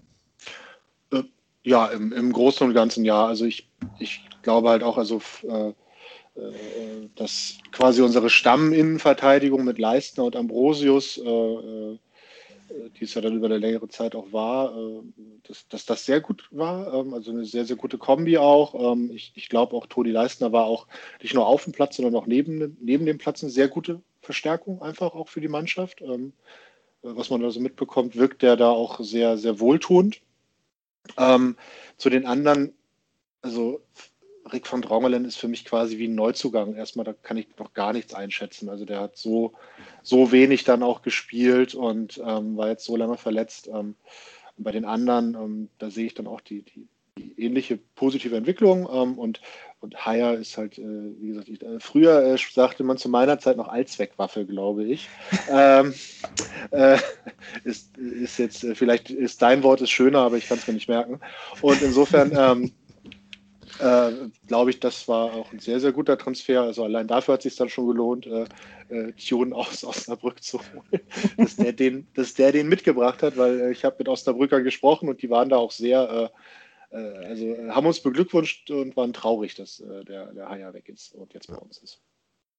Ja, im, im Großen und Ganzen ja. Also ich, ich glaube halt auch, also äh, äh, dass quasi unsere Stamminnenverteidigung mit Leistner und Ambrosius, äh, äh, die es ja dann über eine längere Zeit auch war, äh, dass, dass das sehr gut war. Ähm, also eine sehr, sehr gute Kombi auch. Ähm, ich ich glaube auch, Toni Leistner war auch nicht nur auf dem Platz, sondern auch neben, neben dem Platz eine sehr gute Verstärkung einfach auch für die Mannschaft. Ähm, was man da so mitbekommt, wirkt der da auch sehr, sehr wohltuend. Ähm, zu den anderen, also Rick van Drongelen ist für mich quasi wie ein Neuzugang. Erstmal, da kann ich noch gar nichts einschätzen. Also der hat so, so wenig dann auch gespielt und ähm, war jetzt so lange verletzt. Ähm, und bei den anderen, ähm, da sehe ich dann auch die, die, die ähnliche positive Entwicklung. Ähm, und, und Haier ist halt, äh, wie gesagt, ich, äh, früher äh, sagte man zu meiner Zeit noch Allzweckwaffe, glaube ich. ähm, äh, ist, ist jetzt, äh, vielleicht ist dein Wort ist schöner, aber ich kann es mir nicht merken. Und insofern ähm, Äh, glaube ich, das war auch ein sehr, sehr guter Transfer. Also allein dafür hat es sich dann schon gelohnt, äh, äh, Tune aus Osnabrück zu holen, dass der den, dass der den mitgebracht hat, weil äh, ich habe mit Osnabrückern gesprochen und die waren da auch sehr, äh, äh, also äh, haben uns beglückwünscht und waren traurig, dass äh, der, der Haier weg ist und jetzt bei uns ist.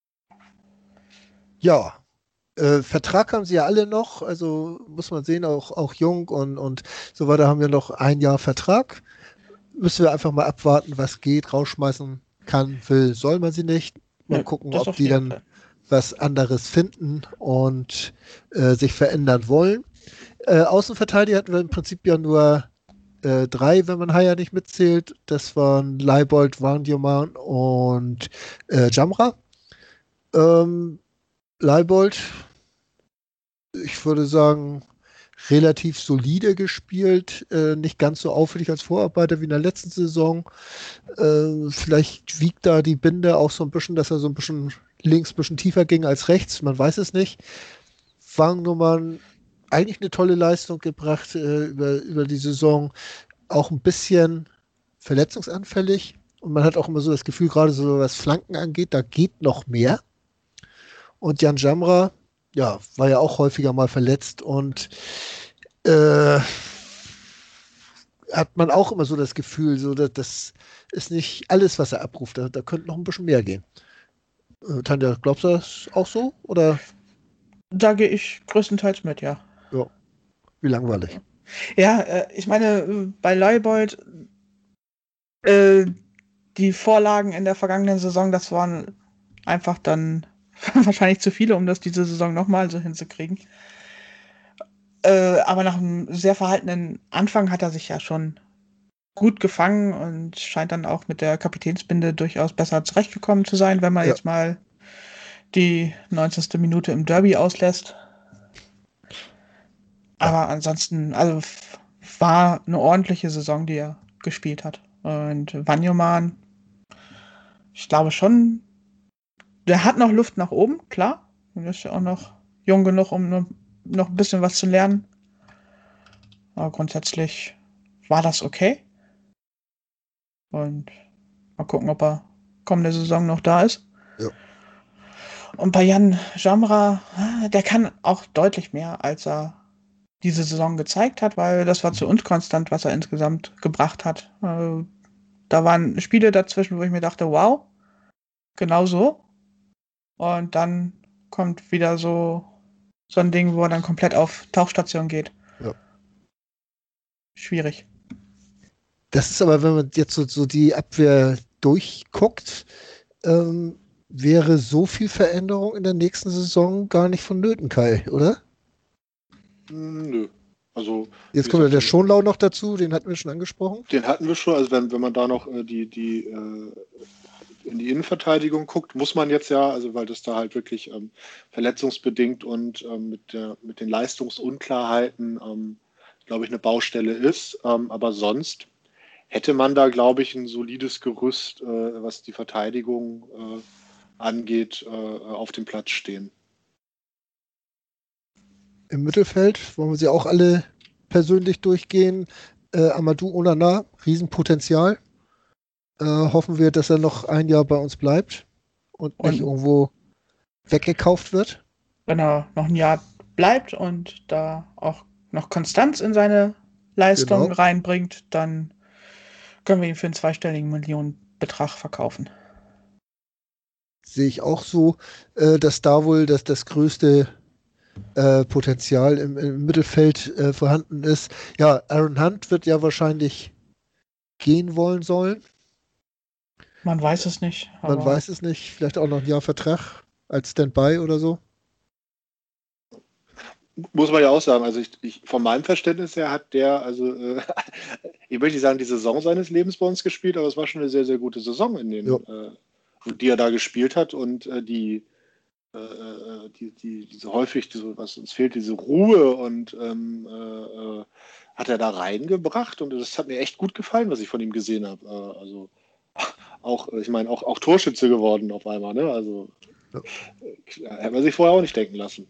Ja, äh, Vertrag haben sie ja alle noch, also muss man sehen, auch, auch Jung und, und so weiter haben wir noch ein Jahr Vertrag. Müssen wir einfach mal abwarten, was geht, rausschmeißen kann, will, soll man sie nicht. Mal Ja, gucken, das ob auf die jeden dann Fall. was anderes finden und äh, sich verändern wollen. Äh, Außenverteidiger hatten wir im Prinzip ja nur äh, drei, wenn man Haier nicht mitzählt. Das waren Leibold, Wangioman und äh, Jamra. Ähm, Leibold, ich würde sagen, relativ solide gespielt, äh, nicht ganz so auffällig als Vorarbeiter wie in der letzten Saison. Äh, vielleicht wiegt da die Binde auch so ein bisschen, dass er so ein bisschen links, ein bisschen tiefer ging als rechts, man weiß es nicht. Wangnummern eigentlich eine tolle Leistung gebracht äh, über, über die Saison, auch ein bisschen verletzungsanfällig und man hat auch immer so das Gefühl, gerade so was Flanken angeht, da geht noch mehr. Und Jan Jamra, ja, war ja auch häufiger mal verletzt und äh, hat man auch immer so das Gefühl, so dass das ist nicht alles, was er abruft. Da, da könnte noch ein bisschen mehr gehen. Äh, Tanja, glaubst du das auch so? Oder Da gehe ich größtenteils mit, ja. ja, wie langweilig. Ja, äh, ich meine, äh, bei Leibold, äh, die Vorlagen in der vergangenen Saison, das waren einfach dann wahrscheinlich zu viele, um das diese Saison nochmal so hinzukriegen. Äh, aber nach einem sehr verhaltenen Anfang hat er sich ja schon gut gefangen und scheint dann auch mit der Kapitänsbinde durchaus besser zurechtgekommen zu sein, wenn man Ja. jetzt mal die neunzigste Minute im Derby auslässt. Aber ansonsten, also f- war eine ordentliche Saison, die er gespielt hat. Und Wangioman, ich glaube schon, der hat noch Luft nach oben, klar. Und ist ja auch noch jung genug, um noch noch ein bisschen was zu lernen. Aber grundsätzlich war das okay. Und mal gucken, ob er kommende Saison noch da ist. Ja. Und bei Jan Jamra, der kann auch deutlich mehr, als er diese Saison gezeigt hat, weil das war zu unkonstant, was er insgesamt gebracht hat. Äh, Da waren Spiele dazwischen, wo ich mir dachte, wow, genau so. Und dann kommt wieder so, so ein Ding, wo er dann komplett auf Tauchstation geht. Ja. Schwierig. Das ist aber, wenn man jetzt so, so die Abwehr durchguckt, ähm, wäre so viel Veränderung in der nächsten Saison gar nicht vonnöten, Kai, oder? Nö. Also, Jetzt wie kommt ja gesagt, der Schonlau noch dazu, den hatten wir schon angesprochen. den hatten wir schon. Also wenn, wenn man da noch äh, die, die äh, in die Innenverteidigung guckt, muss man jetzt ja, also weil das da halt wirklich ähm, verletzungsbedingt und ähm, mit, der, mit den Leistungsunklarheiten, ähm, glaube ich, eine Baustelle ist. Ähm, aber sonst hätte man da, glaube ich, ein solides Gerüst, äh, was die Verteidigung äh, angeht, äh, auf dem Platz stehen. Im Mittelfeld wollen wir sie auch alle persönlich durchgehen. Äh, Amadou Onana, Riesenpotenzial. Äh, hoffen wir, dass er noch ein Jahr bei uns bleibt und nicht Und- irgendwo weggekauft wird. Wenn er noch ein Jahr bleibt und da auch noch Konstanz in seine Leistung Genau. reinbringt, dann können wir ihn für einen zweistelligen Millionenbetrag verkaufen. sehe ich auch so, äh, dass da wohl das, das größte äh, Potenzial im, im Mittelfeld äh, vorhanden ist. Ja, Aaron Hunt wird ja wahrscheinlich gehen wollen sollen. Man weiß es nicht. Man weiß es nicht. Vielleicht auch noch ein Jahr Vertrag als Standby oder so. Muss man ja auch sagen, also ich, ich, von meinem Verständnis her hat der, also äh, ich möchte nicht sagen, die Saison seines Lebens bei uns gespielt, aber es war schon eine sehr, sehr gute Saison, in den, äh, die er da gespielt hat und äh, die, äh, die, die, diese häufig, diese, was uns fehlt, diese Ruhe und ähm, äh, hat er da reingebracht und das hat mir echt gut gefallen, was ich von ihm gesehen habe. Äh, also auch, ich meine, auch, auch Torschütze geworden auf einmal, ne? Also ja. Hätte man sich vorher auch nicht denken lassen.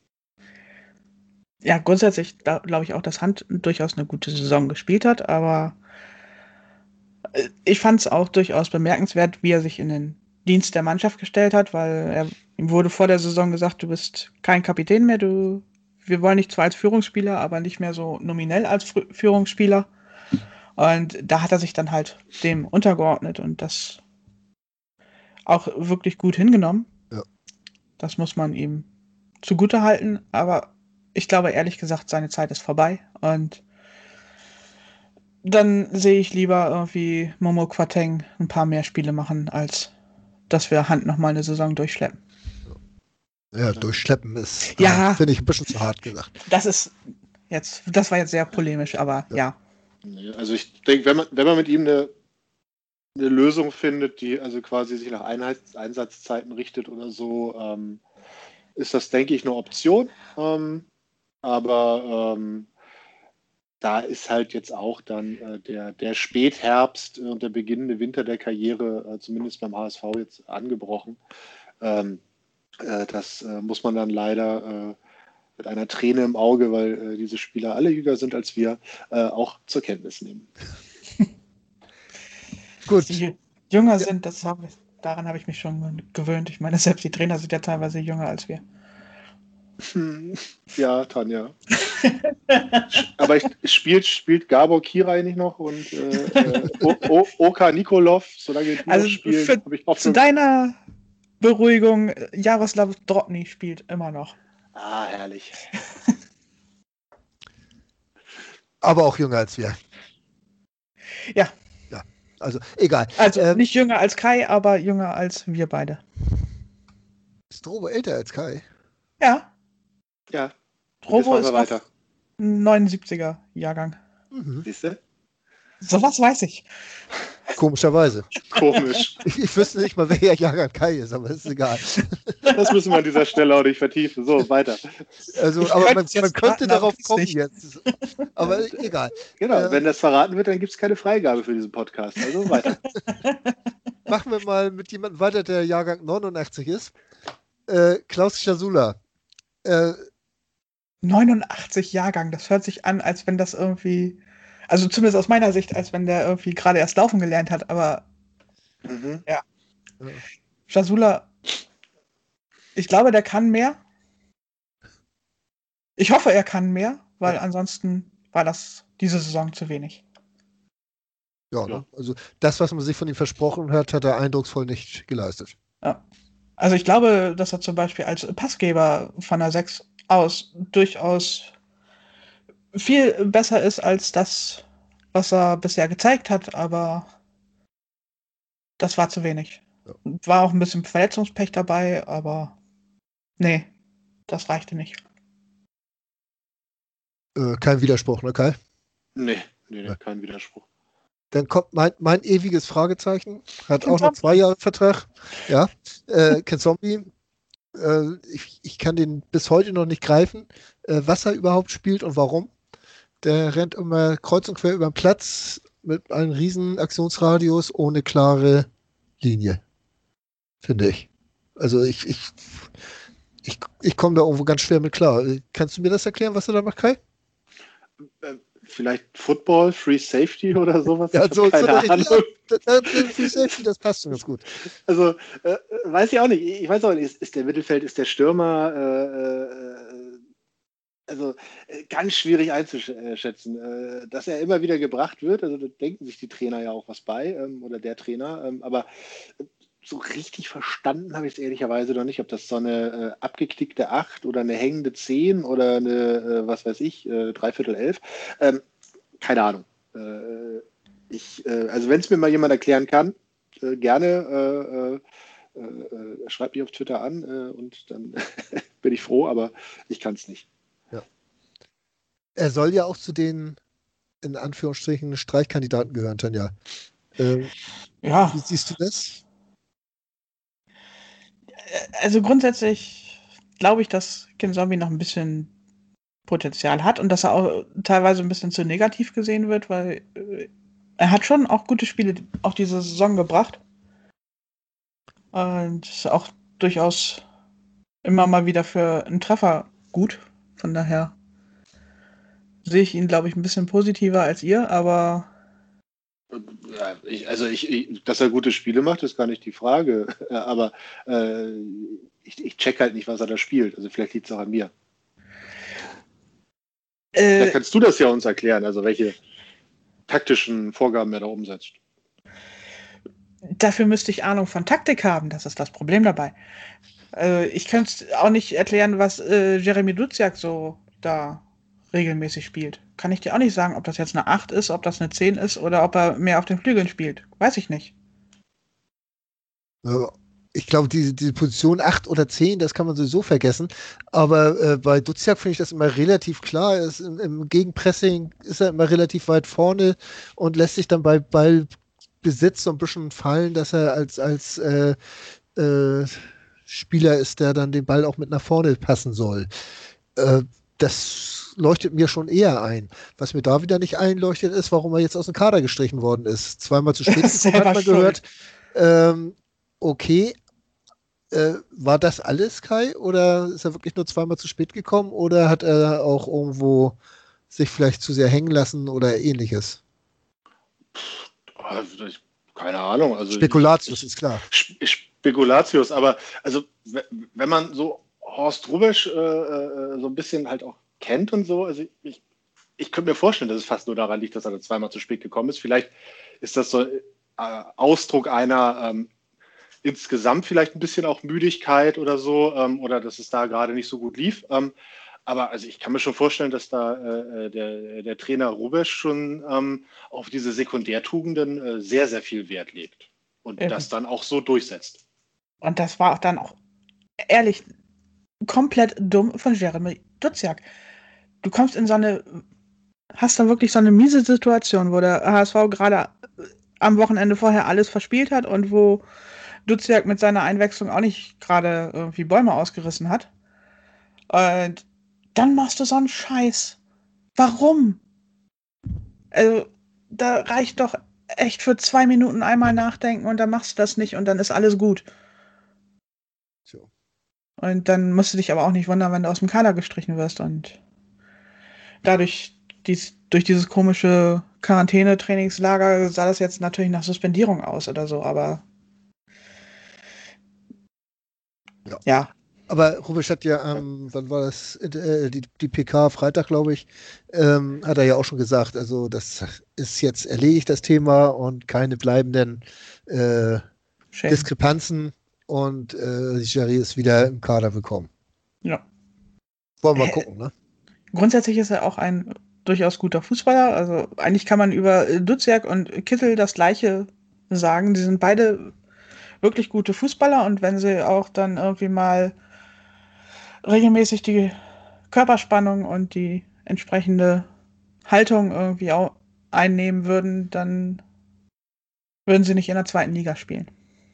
Ja, grundsätzlich glaube ich auch, dass Hunt durchaus eine gute Saison gespielt hat, aber ich fand es auch durchaus bemerkenswert, wie er sich in den Dienst der Mannschaft gestellt hat, weil er, ihm wurde vor der Saison gesagt, du bist kein Kapitän mehr, du, wir wollen dich zwar als Führungsspieler, aber nicht mehr so nominell als F- Führungsspieler. Und da hat er sich dann halt dem untergeordnet und das auch wirklich gut hingenommen. Ja. Das muss man ihm zugute halten, aber ich glaube ehrlich gesagt, seine Zeit ist vorbei und dann sehe ich lieber irgendwie Momo Quateng ein paar mehr Spiele machen, als dass wir Hand nochmal eine Saison durchschleppen. Ja, durchschleppen ist, ja, äh, finde ich ein bisschen zu hart gesagt. Das ist jetzt, das war jetzt sehr polemisch, aber ja. ja. Also ich denke, wenn man, wenn man mit ihm eine, eine Lösung findet, die also quasi sich nach Einheits- Einsatzzeiten richtet oder so, ähm, ist das, denke ich, eine Option. Ähm, aber ähm, da ist halt jetzt auch dann äh, der, der Spätherbst und der beginnende Winter der Karriere, äh, zumindest beim H S V, jetzt angebrochen. Ähm, äh, das äh, muss man dann leider äh, mit einer Träne im Auge, weil äh, diese Spieler alle jünger sind als wir, äh, auch zur Kenntnis nehmen. Gut. Die jünger sind, das hab, daran habe ich mich schon gewöhnt. Ich meine, selbst die Trainer sind ja teilweise jünger als wir. Ja, Tanja. Aber ich, spielt, spielt Gabor Kirai nicht noch und äh, o, o, Oka Nikolov, solange die also noch spielen, für, habe ich Hoffnung. Zu deiner Beruhigung, Jaroslav Drobny spielt immer noch. Ah, herrlich. Aber auch jünger als wir. Ja. Ja, also egal. Also ähm, nicht jünger als Kai, aber jünger als wir beide. Ist Drobo älter als Kai? Ja. Ja. Drobo ist weiter. neunundsiebziger Jahrgang. Mhm. Siehst du? Sowas weiß ich. Komischerweise. Komisch. Ich, ich wüsste nicht mal, welcher Jahrgang Kai ist, aber ist egal. Das müssen wir an dieser Stelle auch nicht vertiefen. So, weiter. Also, aber man, man könnte darauf kommen nicht. jetzt. Aber egal. Genau, äh, wenn das verraten wird, dann gibt es keine Freigabe für diesen Podcast. Also weiter. Machen wir mal mit jemandem weiter, der Jahrgang neunundachtzig ist. Äh, Klaus Jasula. Äh, neunundachtzig Jahrgang, das hört sich an, als wenn das irgendwie, also zumindest aus meiner Sicht, als wenn der irgendwie gerade erst laufen gelernt hat, aber Mhm. ja. Jasula, ich glaube, der kann mehr. Ich hoffe, er kann mehr, weil ja. ansonsten war das diese Saison zu wenig. Ja, ne? Also das, was man sich von ihm versprochen hat, hat er eindrucksvoll nicht geleistet. Ja. Also ich glaube, dass er zum Beispiel als Passgeber von der sechs aus durchaus viel besser ist als das, was er bisher gezeigt hat, aber das war zu wenig. Ja. War auch ein bisschen Verletzungspech dabei, aber nee, das reichte nicht. Äh, kein Widerspruch, ne Kai? Nee, nee, nee, Ja. kein Widerspruch. Dann kommt mein, mein ewiges Fragezeichen. Hat Ken auch noch Zombie. zwei Jahre Vertrag. Ja, äh, Ken Zombie. Äh, ich, ich kann den bis heute noch nicht greifen, äh, was er überhaupt spielt und warum. Der rennt immer kreuz und quer über den Platz mit einem riesen Aktionsradius ohne klare Linie. Finde ich. Also ich, ich, ich, ich komme da irgendwo ganz schwer mit klar. Kannst du mir das erklären, was er da macht, Kai? Äh, vielleicht Football, Free Safety oder sowas? Ja, Ich hab so, keine so Ahnung. das, das, das, das passt schon ganz gut. Also, äh, weiß ich auch nicht. Ich weiß auch nicht, ist, ist der Mittelfeld, ist der Stürmer, äh, äh, also äh, ganz schwierig einzuschätzen. Äh, dass er immer wieder gebracht wird, also da denken sich die Trainer ja auch was bei, ähm, oder der Trainer, ähm, aber so richtig verstanden habe ich es ehrlicherweise noch nicht, ob das so eine äh, abgeknickte acht oder eine hängende zehn oder eine, äh, was weiß ich, äh, Dreiviertel elf. Ähm, keine Ahnung. Äh, ich, äh, also wenn es mir mal jemand erklären kann, äh, gerne äh, äh, äh, schreibt mich auf Twitter an äh, und dann bin ich froh, aber ich kann es nicht. Ja. Er soll ja auch zu den, in Anführungsstrichen, Streichkandidaten gehören, Tanja. Äh, Ja. Wie siehst du das? Also grundsätzlich glaube ich, dass Kinzombie noch ein bisschen Potenzial hat und dass er auch teilweise ein bisschen zu negativ gesehen wird, weil äh, er hat schon auch gute Spiele auch diese Saison gebracht. Und ist auch durchaus immer mal wieder für einen Treffer gut. Von daher sehe ich ihn, glaube ich, ein bisschen positiver als ihr, aber Ja, ich, also ich, ich, dass er gute Spiele macht, ist gar nicht die Frage. Aber äh, ich, ich check halt nicht, was er da spielt. Also vielleicht liegt es auch an mir. äh, Vielleicht kannst du das ja uns erklären, also welche taktischen Vorgaben er da umsetzt. dafür müsste ich Ahnung von Taktik haben. Das ist das Problem dabei. Äh, ich könnte auch nicht erklären, was äh, Jeremy Duziak so da regelmäßig spielt. Kann ich dir auch nicht sagen, ob das jetzt eine acht ist, ob das eine zehn ist oder ob er mehr auf den Flügeln spielt. Weiß ich nicht. Ja, ich glaube, diese, diese Position acht oder zehn, das kann man sowieso vergessen. Aber äh, bei Duziak finde ich das immer relativ klar. Er ist im, im Gegenpressing ist er immer relativ weit vorne und lässt sich dann bei Ballbesitz so ein bisschen fallen, dass er als, als äh, äh, Spieler ist, der dann den Ball auch mit nach vorne passen soll. Äh, das leuchtet mir schon eher ein. Was mir da wieder nicht einleuchtet, ist, warum er jetzt aus dem Kader gestrichen worden ist. Zweimal zu spät gekommen, hat man gehört. Ähm, okay, äh, war das alles, Kai? Oder ist er wirklich nur zweimal zu spät gekommen? Oder hat er auch irgendwo sich vielleicht zu sehr hängen lassen oder ähnliches? Also ich, keine Ahnung. Also Spekulatius, ich, ist klar. Spekulatius, aber also wenn man so Horst Rubesch äh, so ein bisschen halt auch kennt und so, also ich, ich könnte mir vorstellen, dass es fast nur daran liegt, dass er da zweimal zu spät gekommen ist. Vielleicht ist das so äh, Ausdruck einer ähm, insgesamt vielleicht ein bisschen auch Müdigkeit oder so, ähm, oder dass es da gerade nicht so gut lief. Ähm, aber also ich kann mir schon vorstellen, dass da äh, der, der Trainer Rubesch schon ähm, auf diese Sekundärtugenden äh, sehr, sehr viel Wert legt und Ja. das dann auch so durchsetzt. Und das war auch dann auch, ehrlich, komplett dumm von Jeremy Duziak. Du kommst in so eine, hast dann wirklich so eine miese Situation, wo der H S V gerade am Wochenende vorher alles verspielt hat und wo Duziak mit seiner Einwechslung auch nicht gerade irgendwie Bäume ausgerissen hat. Und dann machst du so einen Scheiß. Warum? Also, da reicht doch echt für zwei Minuten einmal nachdenken und dann machst du das nicht und dann ist alles gut. So. Und dann musst du dich aber auch nicht wundern, wenn du aus dem Kader gestrichen wirst. Und dadurch, dies, durch dieses komische Quarantäne-Trainingslager sah das jetzt natürlich nach Suspendierung aus oder so, aber Ja. ja. Aber Rubisch hat ja, ähm, wann war das, äh, die, die P K Freitag, glaube ich, ähm, hat er ja auch schon gesagt, also das ist jetzt erledigt, das Thema, und keine bleibenden äh, Schön. Diskrepanzen, und äh, Jerry ist wieder im Kader willkommen. Ja. Wollen wir mal Äh, gucken, ne? Grundsätzlich ist er auch ein durchaus guter Fußballer. Also eigentlich kann man über äh, Duziak und Kittel das Gleiche sagen. Die sind beide wirklich gute Fußballer und wenn sie auch dann irgendwie mal regelmäßig die Körperspannung und die entsprechende Haltung irgendwie auch einnehmen würden, dann würden sie nicht in der zweiten Liga spielen.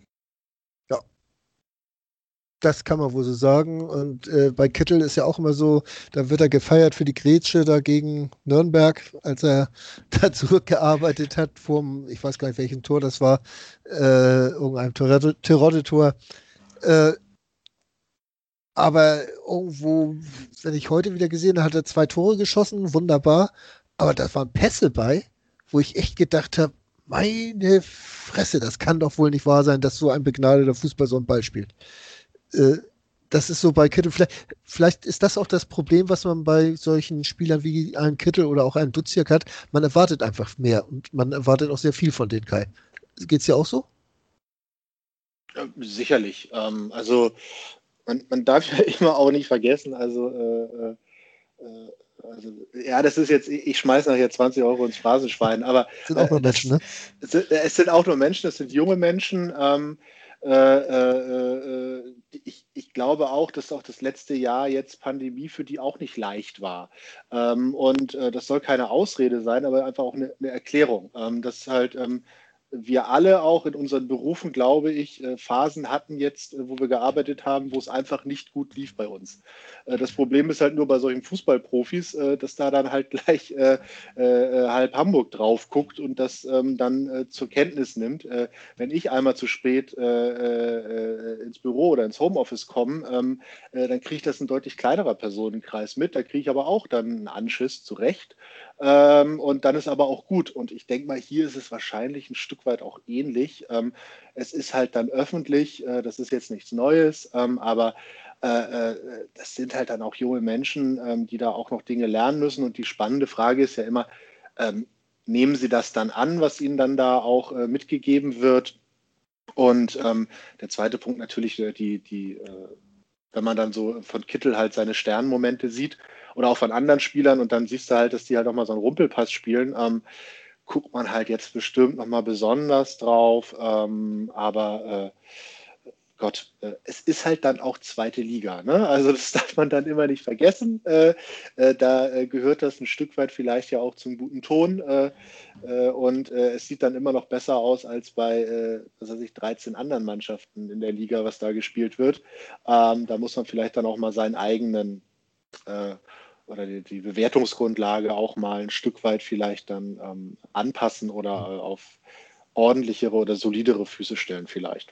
Das kann man wohl so sagen. Und äh, bei Kittel ist ja auch immer so, da wird er gefeiert für die Grätsche da gegen Nürnberg, als er da zurückgearbeitet hat vorm, ich weiß gar nicht, welchem Tor das war, äh, irgendeinem Terodde-Tor. Äh, aber irgendwo, wenn ich heute wieder gesehen habe, hat er zwei Tore geschossen, wunderbar. Aber da waren Pässe bei, wo ich echt gedacht habe, meine Fresse, das kann doch wohl nicht wahr sein, dass so ein begnadeter Fußball so einen Ball spielt. Das ist so bei Kittel, vielleicht, vielleicht ist das auch das Problem, was man bei solchen Spielern wie einem Kittel oder auch einem Duziak hat. Man erwartet einfach mehr und man erwartet auch sehr viel von den Kai. Geht's dir auch so? Ja, sicherlich. Ähm, also man, man darf ja immer auch nicht vergessen, also, äh, äh, also ja, das ist jetzt, ich schmeiße nachher zwanzig Euro ins Phrasenschwein, aber Sind auch nur äh, Menschen, das, ne? es, sind- es sind auch nur Menschen, es sind junge Menschen. Ähm, äh, äh, äh, ich, ich glaube auch, dass auch das letzte Jahr jetzt Pandemie für die auch nicht leicht war. Ähm, und äh, das soll keine Ausrede sein, aber einfach auch eine, eine Erklärung, ähm, dass halt ähm, wir alle auch in unseren Berufen, glaube ich, äh, Phasen hatten jetzt, äh, wo wir gearbeitet haben, wo es einfach nicht gut lief bei uns. Äh, das Problem ist halt nur bei solchen Fußballprofis, äh, dass da dann halt gleich äh, äh, halb Hamburg drauf guckt und das ähm, dann äh, zur Kenntnis nimmt. Äh, wenn ich einmal zu spät äh, äh, ins Büro oder ins Homeoffice komme, ähm, äh, dann kriege ich das ein deutlich kleinerer Personenkreis mit. Da kriege ich aber auch dann einen Anschiss zurecht. Ähm, und dann ist aber auch gut. Und ich denke mal, hier ist es wahrscheinlich ein Stück weit auch ähnlich. Ähm, es ist halt dann öffentlich, äh, das ist jetzt nichts Neues, ähm, aber äh, äh, das sind halt dann auch junge Menschen, ähm, die da auch noch Dinge lernen müssen. Und die spannende Frage ist ja immer, ähm, nehmen sie das dann an, was ihnen dann da auch äh, mitgegeben wird? Und ähm, der zweite Punkt natürlich, äh, die, die äh, wenn man dann so von Kittel halt seine Sternmomente sieht oder auch von anderen Spielern und dann siehst du halt, dass die halt nochmal so einen Rumpelpass spielen, ähm, guckt man halt jetzt bestimmt nochmal besonders drauf. Ähm, aber äh, Gott, äh, es ist halt dann auch zweite Liga. Ne? Also das darf man dann immer nicht vergessen. Äh, äh, da äh, gehört das ein Stück weit vielleicht ja auch zum guten Ton. Äh, äh, und äh, es sieht dann immer noch besser aus als bei, äh, was weiß ich, dreizehn anderen Mannschaften in der Liga, was da gespielt wird. Ähm, da muss man vielleicht dann auch mal seinen eigenen äh, oder die, die Bewertungsgrundlage auch mal ein Stück weit vielleicht dann ähm, anpassen oder äh, auf ordentlichere oder solidere Füße stellen vielleicht.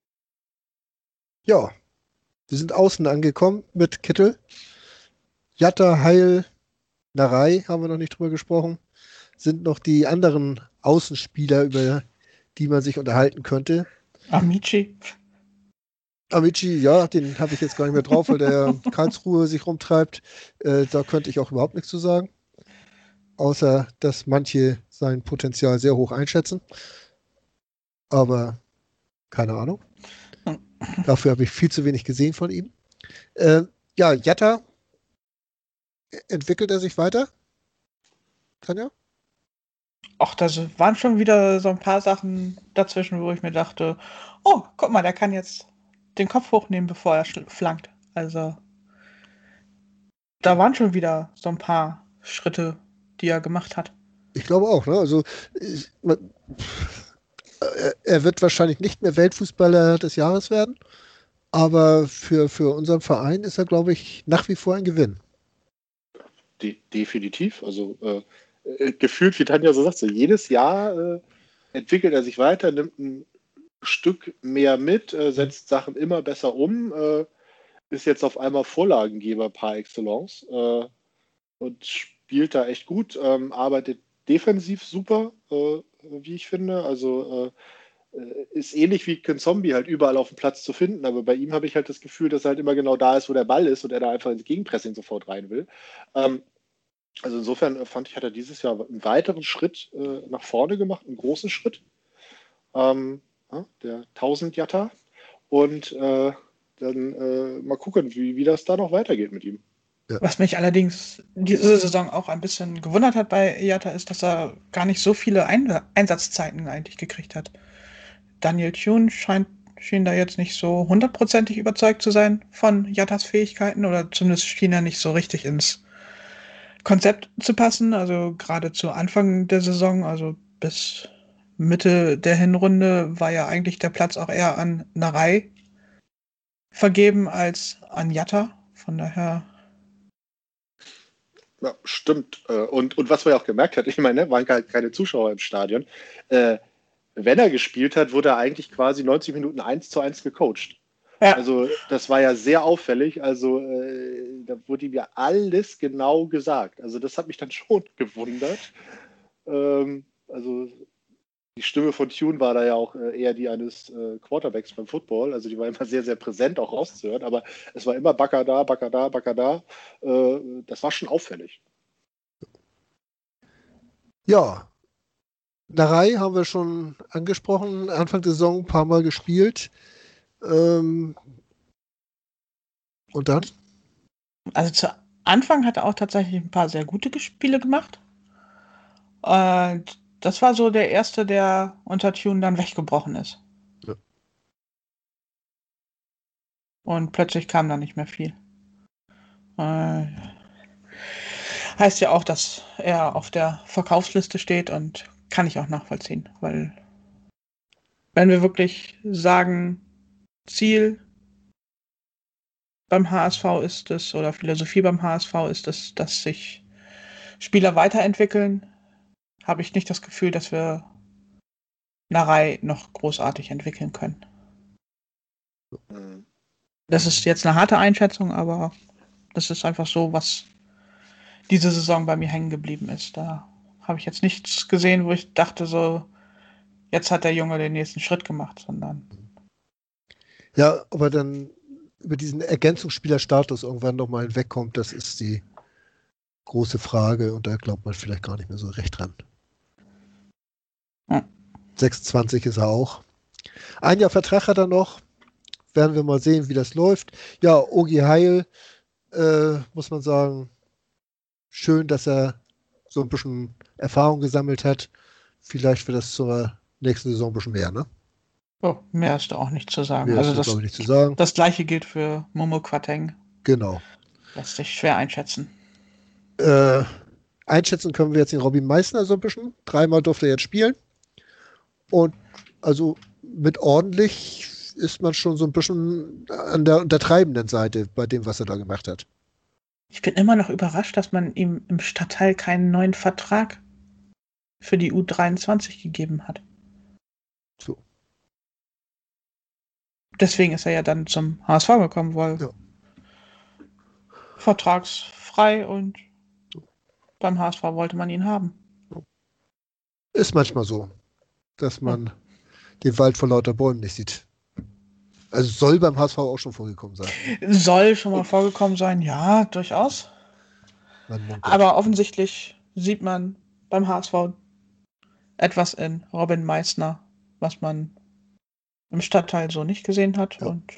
Ja, wir sind außen angekommen mit Kittel. Jatta, Heil, Narei haben wir noch nicht drüber gesprochen. Sind noch die anderen Außenspieler, über die man sich unterhalten könnte. Amici. Amici, ja, den habe ich jetzt gar nicht mehr drauf, weil der Karlsruhe sich rumtreibt. Äh, da könnte ich auch überhaupt nichts zu sagen. Außer, dass manche sein Potenzial sehr hoch einschätzen. Aber keine Ahnung. Dafür habe ich viel zu wenig gesehen von ihm. Äh, ja, Jatta, entwickelt er sich weiter? Tanja? Ach, da waren schon wieder so ein paar Sachen dazwischen, wo ich mir dachte, oh, guck mal, der kann jetzt den Kopf hochnehmen, bevor er flankt. Also, da waren schon wieder so ein paar Schritte, die er gemacht hat. Ich glaube auch, ne? Also, ich, man, er wird wahrscheinlich nicht mehr Weltfußballer des Jahres werden, aber für, für unseren Verein ist er, glaube ich, nach wie vor ein Gewinn. De- definitiv. Also äh, gefühlt, wie Tanja so sagt, so jedes Jahr äh, entwickelt er sich weiter, nimmt ein Stück mehr mit, äh, setzt Sachen immer besser um, äh, ist jetzt auf einmal Vorlagengeber par excellence äh, und spielt da echt gut, ähm, arbeitet defensiv super, äh, wie ich finde. Also äh, ist ähnlich wie Zombie halt überall auf dem Platz zu finden, aber bei ihm habe ich halt das Gefühl, dass er halt immer genau da ist, wo der Ball ist und er da einfach ins Gegenpressing sofort rein will. Ähm, also insofern fand ich, hat er dieses Jahr einen weiteren Schritt äh, nach vorne gemacht, einen großen Schritt. Ähm, ja, der tausend Jatta. Und äh, dann äh, mal gucken, wie, wie das da noch weitergeht mit ihm. Ja. Was mich allerdings diese Saison auch ein bisschen gewundert hat bei Jatta, ist, dass er gar nicht so viele Ein- Einsatzzeiten eigentlich gekriegt hat. Daniel Thune scheint schien da jetzt nicht so hundertprozentig überzeugt zu sein von Jattas Fähigkeiten oder zumindest schien er nicht so richtig ins Konzept zu passen. Also gerade zu Anfang der Saison, also bis Mitte der Hinrunde, war ja eigentlich der Platz auch eher an Narei vergeben als an Jatta. Von daher. Ja, stimmt. Und, und was man ja auch gemerkt hat, ich meine, waren keine Zuschauer im Stadion. Äh, wenn er gespielt hat, wurde er eigentlich quasi neunzig Minuten eins zu eins gecoacht. Ja. Also das war ja sehr auffällig. Also äh, da wurde ihm ja alles genau gesagt. Also das hat mich dann schon gewundert. Ähm, also die Stimme von Thune war da ja auch äh, eher die eines äh, Quarterbacks beim Football. Also die war immer sehr, sehr präsent auch rauszuhören. Aber es war immer Backer da, Backer da, Backer da. Äh, das war schon auffällig. Ja, Narei haben wir schon angesprochen, Anfang der Saison ein paar Mal gespielt. Ähm, und dann? Also zu Anfang hat er auch tatsächlich ein paar sehr gute Spiele gemacht. Und das war so der erste, der unter Tune dann weggebrochen ist. Ja. Und plötzlich kam da nicht mehr viel. Äh, heißt ja auch, dass er auf der Verkaufsliste steht und kann ich auch nachvollziehen, weil wenn wir wirklich sagen, Ziel beim H S V ist es, oder Philosophie beim H S V ist es, dass sich Spieler weiterentwickeln, habe ich nicht das Gefühl, dass wir Narei noch großartig entwickeln können. Das ist jetzt eine harte Einschätzung, aber das ist einfach so, was diese Saison bei mir hängen geblieben ist. Da habe ich jetzt nichts gesehen, wo ich dachte so, jetzt hat der Junge den nächsten Schritt gemacht, sondern... Ja, aber dann über diesen Ergänzungsspielerstatus irgendwann nochmal hinwegkommt, das ist die große Frage und da glaubt man vielleicht gar nicht mehr so recht dran. Hm. sechsundzwanzig ist er auch. Ein Jahr Vertrag hat er noch. Werden wir mal sehen, wie das läuft. Ja, Ogi Heil, äh, muss man sagen, schön, dass er so ein bisschen Erfahrung gesammelt hat. Vielleicht wird das zur nächsten Saison ein bisschen mehr, ne? Oh, mehr ist da auch nicht zu sagen. Mehr also ist, das, glaube ich, nicht zu sagen. Das gleiche gilt für Momo Quateng. Genau. Lässt sich schwer einschätzen. Äh, einschätzen können wir jetzt den Robin Meissner so ein bisschen. Dreimal durfte er jetzt spielen. Und also mit ordentlich ist man schon so ein bisschen an der untertreibenden Seite bei dem, was er da gemacht hat. Ich bin immer noch überrascht, dass man ihm im Stadtteil keinen neuen Vertrag für die U dreiundzwanzig gegeben hat. So. Deswegen ist er ja dann zum H S V gekommen, weil ja. vertragsfrei und beim H S V wollte man ihn haben. Ist manchmal so, dass man ja. den Wald vor lauter Bäumen nicht sieht. Also soll beim H S V auch schon vorgekommen sein. Soll schon mal vorgekommen sein, ja, durchaus. Aber offensichtlich sieht man beim H S V etwas in Robin Meissner, was man im Stadtteil so nicht gesehen hat. Ja. Und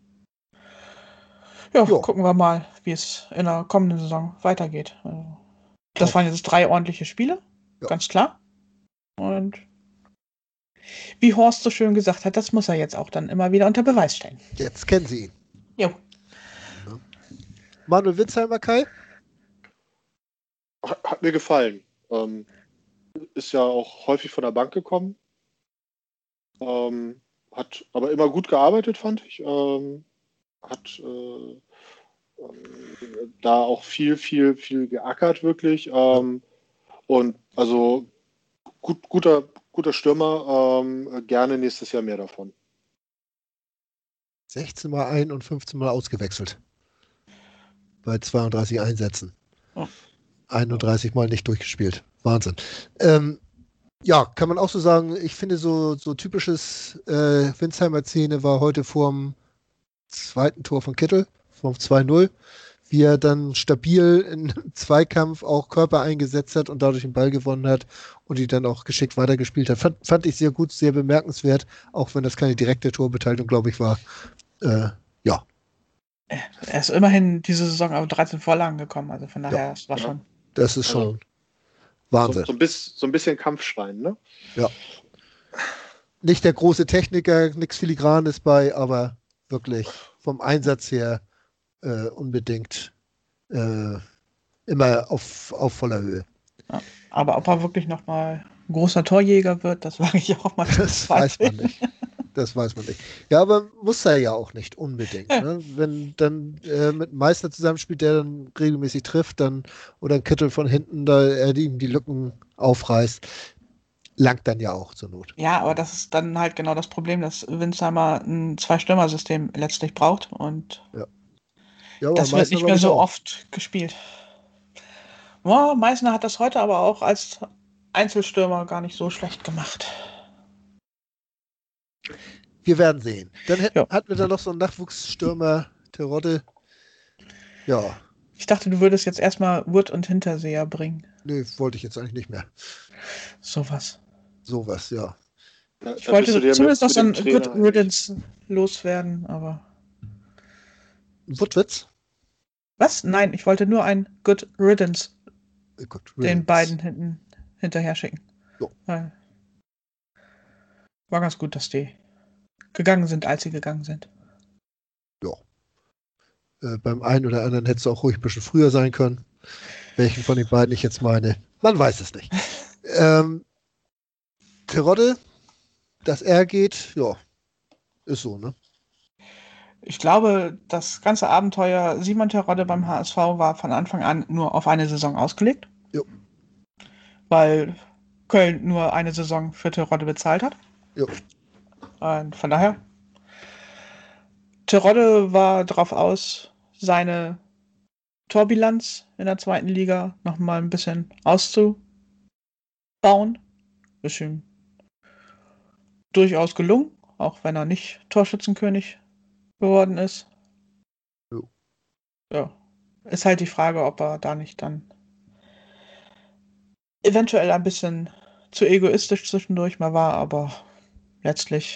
ja, jo. gucken wir mal, wie es in der kommenden Saison weitergeht. Das Top. waren jetzt drei ordentliche Spiele, ja. ganz klar. Und wie Horst so schön gesagt hat, das muss er jetzt auch dann immer wieder unter Beweis stellen. Jetzt kennen Sie ihn. Jo. Ja. Manuel Winzheimer, Kai? Hat, hat mir gefallen. Ähm, ist ja auch häufig von der Bank gekommen. Ähm, hat aber immer gut gearbeitet, fand ich. Ähm, hat äh, äh, da auch viel, viel, viel geackert, wirklich. Ähm, und also gut, guter Guter Stürmer, ähm, gerne nächstes Jahr mehr davon. sechzehn Mal ein und fünfzehn Mal ausgewechselt. Bei zweiunddreißig Einsätzen. Oh. einunddreißig Mal nicht durchgespielt. Wahnsinn. Ähm, ja, kann man auch so sagen, ich finde so, so typisches äh, Winzheimer Szene war heute vorm zweiten Tor von Kittel, vom zwei null, wie er dann stabil in Zweikampf auch Körper eingesetzt hat und dadurch den Ball gewonnen hat und die dann auch geschickt weitergespielt hat. Fand, fand ich sehr gut, sehr bemerkenswert, auch wenn das keine direkte Torbeteiligung, glaube ich, war. Äh, ja. Er ist immerhin diese Saison auf dreizehn Vorlagen gekommen, also von daher, ja, das war ja. schon... Das ist schon also, Wahnsinn. So, so, ein bisschen, so ein bisschen Kampfschwein, ne? Ja. Nicht der große Techniker, nichts Filigranes bei, aber wirklich vom Einsatz her Uh, unbedingt uh, immer auf, auf voller Höhe. Ja, aber ob er wirklich nochmal ein großer Torjäger wird, das wage ich auch mal. Das weiß man nicht. Das weiß man nicht. Ja, aber muss er ja auch nicht unbedingt. Ja. Ne? Wenn dann äh, mit einem Meister zusammenspielt, der dann regelmäßig trifft, dann oder ein Kittel von hinten, da er ihm die Lücken aufreißt, langt dann ja auch zur Not. Ja, aber das ist dann halt genau das Problem, dass Winzheimer ein Zwei-Stürmer-System letztlich braucht und ja. Ja, das wird nicht mehr so oft gespielt. Ja, Meissner hat das heute aber auch als Einzelstürmer gar nicht so schlecht gemacht. Wir werden sehen. Dann hätten, ja. hatten wir da noch so einen Nachwuchsstürmer, Terodde. Ja. Ich dachte, du würdest jetzt erstmal Wood und Hinterseher bringen. Nee, wollte ich jetzt eigentlich nicht mehr. Sowas. Sowas, ja. Da, Ich da bist du wollte dir zumindest noch mit, so ein mit dem Trainer Good einig. Riddance loswerden, aber. Wutwitz? Was? Nein, ich wollte nur ein Good Riddance Äh, Gut, den Riddance. beiden hinten hinterher schicken. Jo. Weil war ganz gut, dass die gegangen sind, als sie gegangen sind. Ja. Äh, beim einen oder anderen hätte es auch ruhig ein bisschen früher sein können. Welchen von den beiden ich jetzt meine, man weiß es nicht. ähm, Terodde, dass er geht, ja, ist so, ne? Ich glaube, das ganze Abenteuer Simon Terodde beim H S V war von Anfang an nur auf eine Saison ausgelegt. Jo. Weil Köln nur eine Saison für Terodde bezahlt hat. Jo. Und von daher, Terodde war darauf aus, seine Torbilanz in der zweiten Liga nochmal ein bisschen auszubauen. Ist ihm durchaus gelungen, auch wenn er nicht Torschützenkönig geworden ist. Jo. Ja. Ist halt die Frage, ob er da nicht dann eventuell ein bisschen zu egoistisch zwischendurch mal war, aber letztlich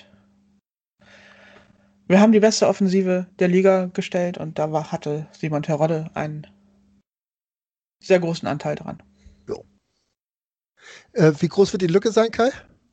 wir haben die beste Offensive der Liga gestellt und da war, hatte Simon Terodde einen sehr großen Anteil dran. Äh, wie groß wird die Lücke sein, Kai?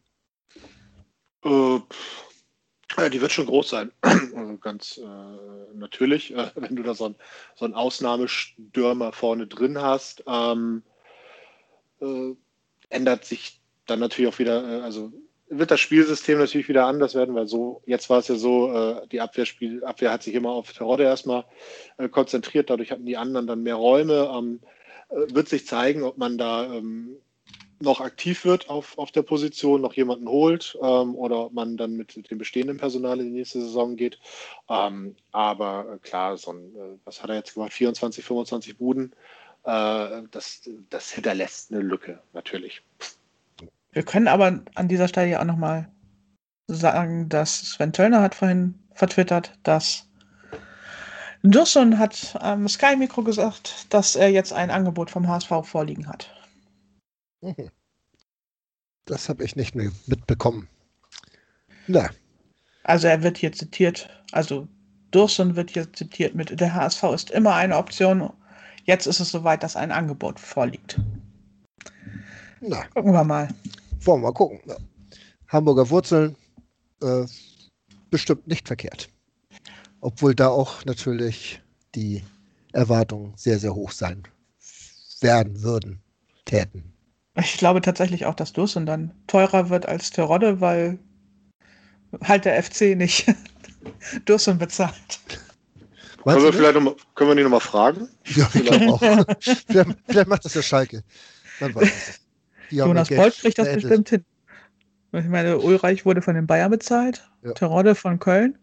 Äh, ja, die wird schon groß sein. Also ganz äh, natürlich, äh, wenn du da so, ein, so einen Ausnahmestürmer vorne drin hast, ähm, äh, ändert sich dann natürlich auch wieder, äh, also wird das Spielsystem natürlich wieder anders werden, weil so, jetzt war es ja so, äh, die Abwehrspiel, Abwehr hat sich immer auf Terodde erstmal äh, konzentriert, dadurch hatten die anderen dann mehr Räume. Ähm, äh, wird sich zeigen, ob man da ähm, noch aktiv wird auf, auf der Position, noch jemanden holt ähm, oder ob man dann mit dem bestehenden Personal in die nächste Saison geht. Ähm, aber äh, klar, so ein, äh, was hat er jetzt gemacht? vierundzwanzig, fünfundzwanzig Buden. Äh, das, das hinterlässt eine Lücke, natürlich. Wir können aber an dieser Stelle ja auch nochmal sagen, dass Sven Töllner hat vorhin vertwittert, dass Dursson hat am Sky Mikro gesagt, dass er jetzt ein Angebot vom H S V vorliegen hat. Mhm. Das habe ich nicht mehr mitbekommen. Na, Also er wird hier zitiert, also Dursson wird hier zitiert mit, der H S V ist immer eine Option. Jetzt ist es soweit, dass ein Angebot vorliegt. na, Gucken wir mal. wollen wir mal gucken. Ja. Hamburger Wurzeln, äh, bestimmt nicht verkehrt. Obwohl da auch natürlich die Erwartungen sehr, sehr hoch sein werden würden, täten. Ich glaube tatsächlich auch, dass Dursson dann teurer wird als Terodde, weil halt der F C nicht Dursson bezahlt. Meinst Können wir, du vielleicht noch mal, können wir die nochmal fragen? nicht? Ja, ich glaube auch. vielleicht, vielleicht macht das ja Schalke. Man weiß es nicht. Die haben Jonas ihr Geld Bolt kriegt das beendet. bestimmt hin. Ich meine, Ulreich wurde von den Bayern bezahlt, Ja. Terodde von Köln.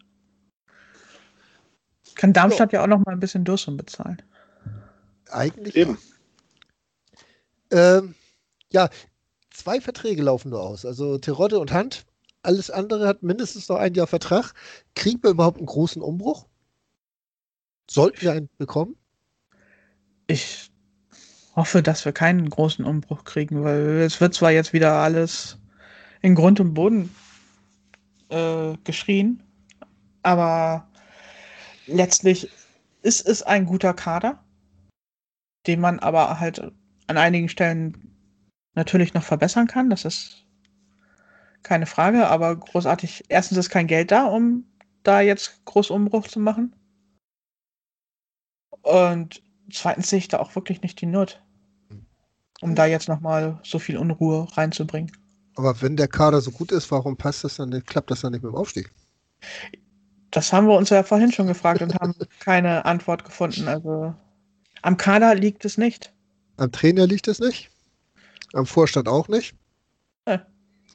Kann Darmstadt ja, auch noch mal ein bisschen Dursson bezahlen. Eigentlich Eben. Ja. Ähm, ja, zwei Verträge laufen nur aus. Also Terodde und Hand. Alles andere hat mindestens noch ein Jahr Vertrag. Kriegen wir überhaupt einen großen Umbruch? Sollten wir einen bekommen? Ich hoffe, dass wir keinen großen Umbruch kriegen, weil es wird zwar jetzt wieder alles in Grund und Boden äh, geschrien, aber letztlich ist es ein guter Kader, den man aber halt an einigen Stellen natürlich noch verbessern kann. Das ist keine Frage, aber großartig. Erstens ist kein Geld da, um da jetzt groß Umbruch zu machen. Und zweitens sehe ich da auch wirklich nicht die Not, um da jetzt nochmal so viel Unruhe reinzubringen. Aber wenn der Kader so gut ist, warum passt das dann nicht, klappt das dann nicht mit dem Aufstieg? Das haben wir uns ja vorhin schon gefragt und haben keine Antwort gefunden. Also am Kader liegt es nicht. Am Trainer liegt es nicht. Am Vorstand auch nicht. Ja.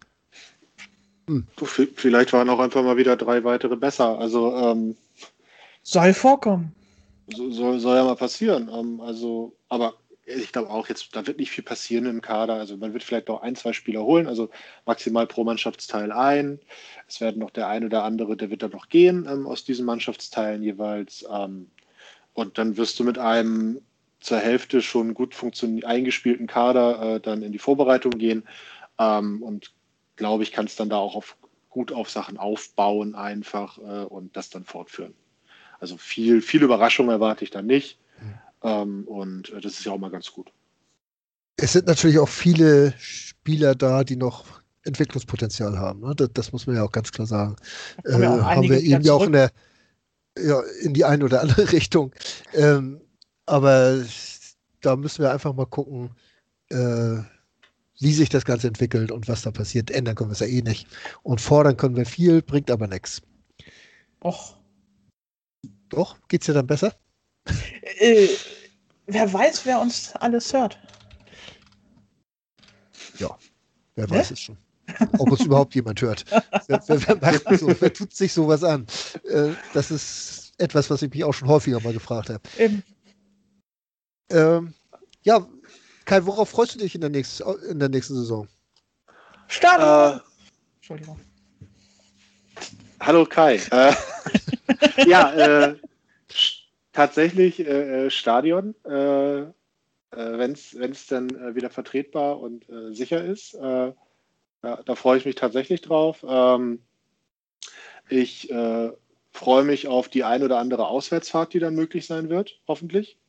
Du, v- vielleicht waren auch einfach mal wieder drei weitere besser. Also ähm, Soll vorkommen. so, soll, soll ja mal passieren. Ähm, also, aber ich glaube auch jetzt, da wird nicht viel passieren im Kader. Also man wird vielleicht noch ein, zwei Spieler holen, also maximal pro Mannschaftsteil ein. Es werden noch der ein oder andere, der wird dann noch gehen ähm, aus diesen Mannschaftsteilen jeweils. Ähm, und dann wirst du mit einem zur Hälfte schon gut funktionieren, eingespielten Kader äh, dann in die Vorbereitung gehen. Ähm, und glaube ich, kann es dann da auch auf gut auf Sachen aufbauen einfach äh, und das dann fortführen. Also viel, viel Überraschung erwarte ich da nicht. Mhm. Ähm, und äh, das ist ja auch mal ganz gut. Es sind natürlich auch viele Spieler da, die noch Entwicklungspotenzial haben. Ne? Das, das muss man ja auch ganz klar sagen. Äh, haben wir eben ja auch in, der, ja, in die eine oder andere Richtung. Ähm, aber da müssen wir einfach mal gucken, äh, wie sich das Ganze entwickelt und was da passiert. Ändern können wir es ja eh nicht. Und fordern können wir viel, bringt aber nichts. Och. Doch? Geht's dir dann besser? Äh, wer weiß, wer uns alles hört. Ja, wer weiß ne? es schon. Ob uns überhaupt jemand hört. Wer, wer, wer, macht so, wer tut sich sowas an? Äh, das ist etwas, was ich mich auch schon häufiger mal gefragt habe. Eben. Ähm, ja, Kai, worauf freust du dich in der nächsten, in der nächsten Saison? Stadion! Äh, Entschuldigung. Hallo Kai. Äh, ja, äh, tatsächlich äh, Stadion. Äh, wenn es dann äh, wieder vertretbar und äh, sicher ist. Äh, da, da freue ich mich tatsächlich drauf. Ähm, ich äh, freue mich auf die ein oder andere Auswärtsfahrt, die dann möglich sein wird, hoffentlich.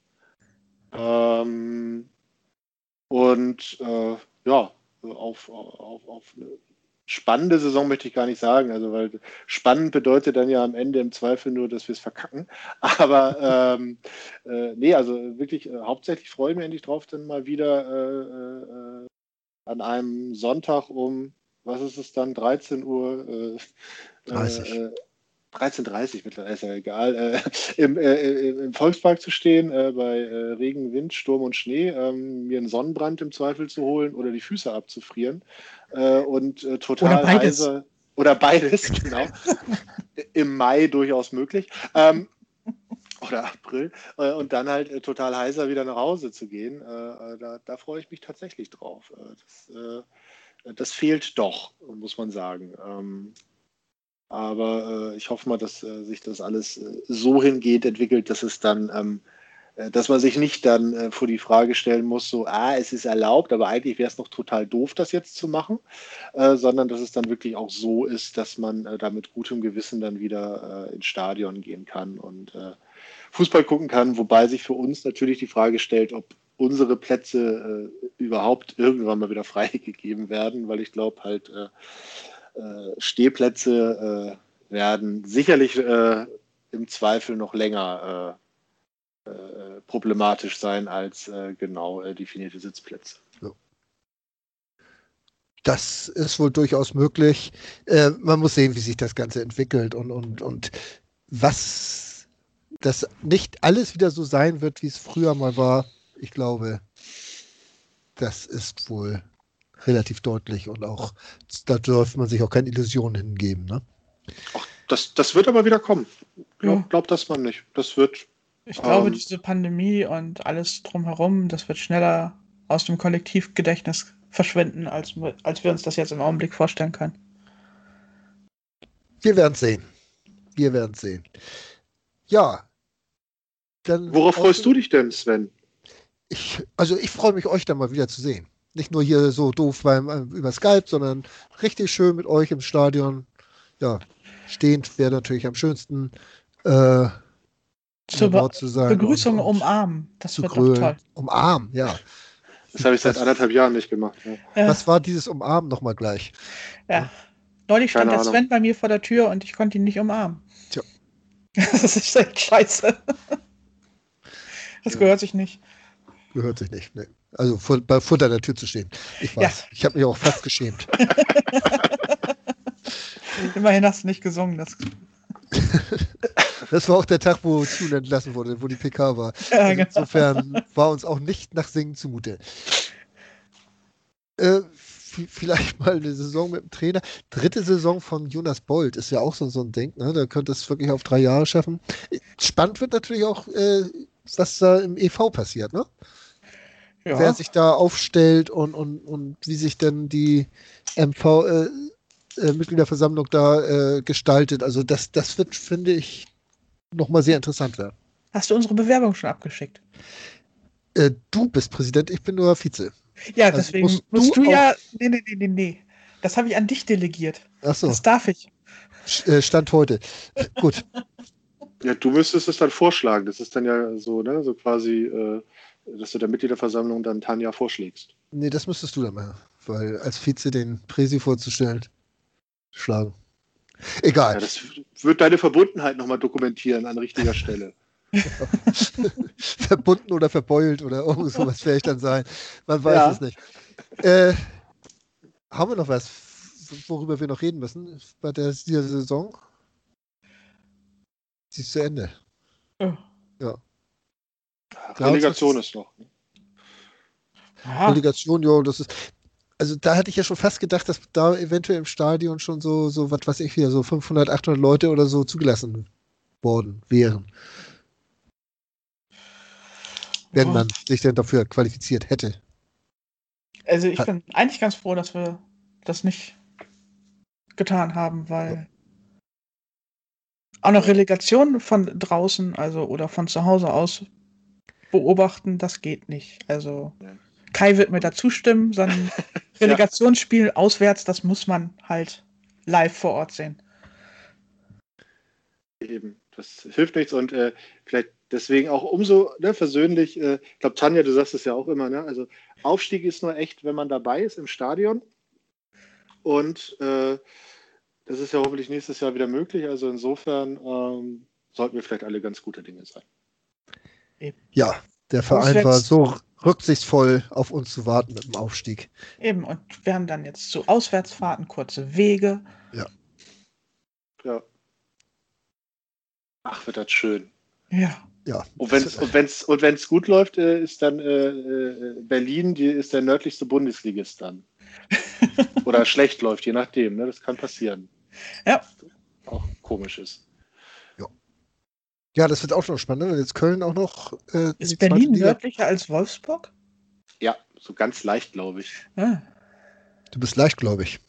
Ähm, und äh, ja, auf, auf, auf eine spannende Saison möchte ich gar nicht sagen, also weil spannend bedeutet dann ja am Ende im Zweifel nur, dass wir es verkacken. Aber ähm, äh, nee, also wirklich äh, hauptsächlich freue ich mich endlich drauf, dann mal wieder äh, äh, an einem Sonntag um, was ist es dann, dreizehn Uhr äh, dreißig. Äh, dreizehn Uhr dreißig mittlerweile, ist ja egal, äh, im, äh, im Volkspark zu stehen, äh, bei äh, Regen, Wind, Sturm und Schnee, ähm, mir einen Sonnenbrand im Zweifel zu holen oder die Füße abzufrieren äh, und äh, total heiser. Oder beides, genau. Im Mai durchaus möglich. Ähm, oder April. Äh, und dann halt äh, total heiser wieder nach Hause zu gehen. Äh, da, da freue ich mich tatsächlich drauf. Äh, das, äh, das fehlt doch, muss man sagen. Ähm, Aber äh, ich hoffe mal, dass äh, sich das alles äh, so hingeht, entwickelt, dass es dann, ähm, äh, dass man sich nicht dann äh, vor die Frage stellen muss, so, ah, es ist erlaubt, aber eigentlich wäre es noch total doof, das jetzt zu machen, äh, sondern dass es dann wirklich auch so ist, dass man äh, da mit gutem Gewissen dann wieder äh, ins Stadion gehen kann und äh, Fußball gucken kann, wobei sich für uns natürlich die Frage stellt, ob unsere Plätze äh, überhaupt irgendwann mal wieder freigegeben werden, weil ich glaube halt, äh, Stehplätze äh, werden sicherlich äh, im Zweifel noch länger äh, äh, problematisch sein als äh, genau äh, definierte Sitzplätze. Ja. Das ist wohl durchaus möglich. Äh, man muss sehen, wie sich das Ganze entwickelt und, und, und was das nicht alles wieder so sein wird, wie es früher mal war. Ich glaube, das ist wohl relativ deutlich und auch, da dürfte man sich auch keine Illusionen hingeben. Ne? Ach, das, das wird aber wieder kommen. Glaub, Ja. Glaubt das man nicht. Das wird. Ich glaube, ähm, diese Pandemie und alles drumherum, das wird schneller aus dem Kollektivgedächtnis verschwinden, als, als wir uns das jetzt im Augenblick vorstellen können. Wir werden sehen. Wir werden sehen. Ja. Dann Worauf freust du dich denn, Sven? Ich, also ich freue mich, euch dann mal wieder zu sehen. Nicht nur hier so doof beim, über Skype, sondern richtig schön mit euch im Stadion. Ja, stehend wäre natürlich am schönsten. Äh, Zur Be zu sein Begrüßung und, und umarmen. Das zu wird grölen. doch toll. Umarmen, ja. Das habe ich seit anderthalb Jahren nicht gemacht. Ja. Ja. Was war dieses Umarmen nochmal gleich? Ja. Neulich stand Keine der Ahnung. Sven bei mir vor der Tür und ich konnte ihn nicht umarmen. Tja. Das ist echt scheiße. Das Ja. gehört sich nicht. Gehört sich nicht. Ne. Also vor, bei, vor deiner Tür zu stehen. Ich weiß. Ja. Ich habe mich auch fast geschämt. Immerhin hast du nicht gesungen. Das Das war auch der Tag, wo Tune entlassen wurde, wo die P K war. Ja, Also genau. insofern war uns auch nicht nach Singen zumute. Äh, vielleicht mal eine Saison mit dem Trainer. Dritte Saison von Jonas Bold ist ja auch so, so ein Ding. Ne? Der könnte es wirklich auf drei Jahre schaffen. Spannend wird natürlich auch, äh, was da im E V passiert. Ne? Ja. Wer sich da aufstellt und, und, und wie sich dann die M V äh, äh, Mitgliederversammlung da äh, gestaltet. Also das, das wird, finde ich, nochmal sehr interessant werden. Hast du unsere Bewerbung schon abgeschickt? Äh, du bist Präsident, ich bin nur Vize. Ja, Also deswegen musst musst du du, ja. auch- Nee, nee, nee, nee, nee. Das habe ich an dich delegiert. Ach so. Das darf ich. Stand heute. Gut. Ja, du müsstest es dann vorschlagen. Das ist dann ja so, ne, so quasi, äh, dass du der Mitgliederversammlung dann Tanja vorschlägst. Nee, das müsstest du dann machen. Weil als Vize den Präsi vorzustellen, schlagen. Egal. Ja, das wird deine Verbundenheit nochmal dokumentieren an richtiger Stelle. Verbunden oder verbeult oder irgend sowas werde ich dann sein. Man weiß Ja. es nicht. Äh, haben wir noch was, worüber wir noch reden müssen bei der, dieser Saison? Sie ist zu Ende. Oh. Ja. Relegation ist noch. Ne? Ja. Relegation, ja, das ist. Also da hatte ich ja schon fast gedacht, dass da eventuell im Stadion schon so, so was weiß ich wieder, so fünfhundert, achthundert Leute oder so zugelassen worden wären. Wenn Oh. man sich denn dafür qualifiziert hätte. Also ich Hat- bin eigentlich ganz froh, dass wir das nicht getan haben, weil auch noch Relegation von draußen, also oder von zu Hause aus beobachten, das geht nicht. Also Ja. Kai wird mir da zustimmen, so ein Relegationsspiel auswärts, das muss man halt live vor Ort sehen. Eben, das hilft nichts und äh, vielleicht deswegen auch umso ne, versöhnlich, äh, ich glaube, Tanja, du sagst es ja auch immer, ne? Also Aufstieg ist nur echt, wenn man dabei ist im Stadion und äh, das ist ja hoffentlich nächstes Jahr wieder möglich, also insofern ähm, sollten wir vielleicht alle ganz gute Dinge sein. Ja, der Verein Auswärts- war so rücksichtsvoll, auf uns zu warten mit dem Aufstieg. Eben, und wir haben dann jetzt zu Auswärtsfahrten kurze Wege. Ja. Ach, wird das schön. Ja, Ja, Und wenn es und wenn's, und wenn's gut läuft, äh, ist dann äh, äh, Berlin, die ist der nördlichste Bundesligist dann. Oder schlecht läuft, je nachdem. Ne? Das kann passieren. Ja. Auch komisch ist. ja, das wird auch schon spannend. Wenn jetzt Köln auch noch äh, in die ist zweite Berlin Liga- nördlicher als Wolfsburg? Ja, so ganz leicht, glaube ich. Ah. Du bist leichtgläubig.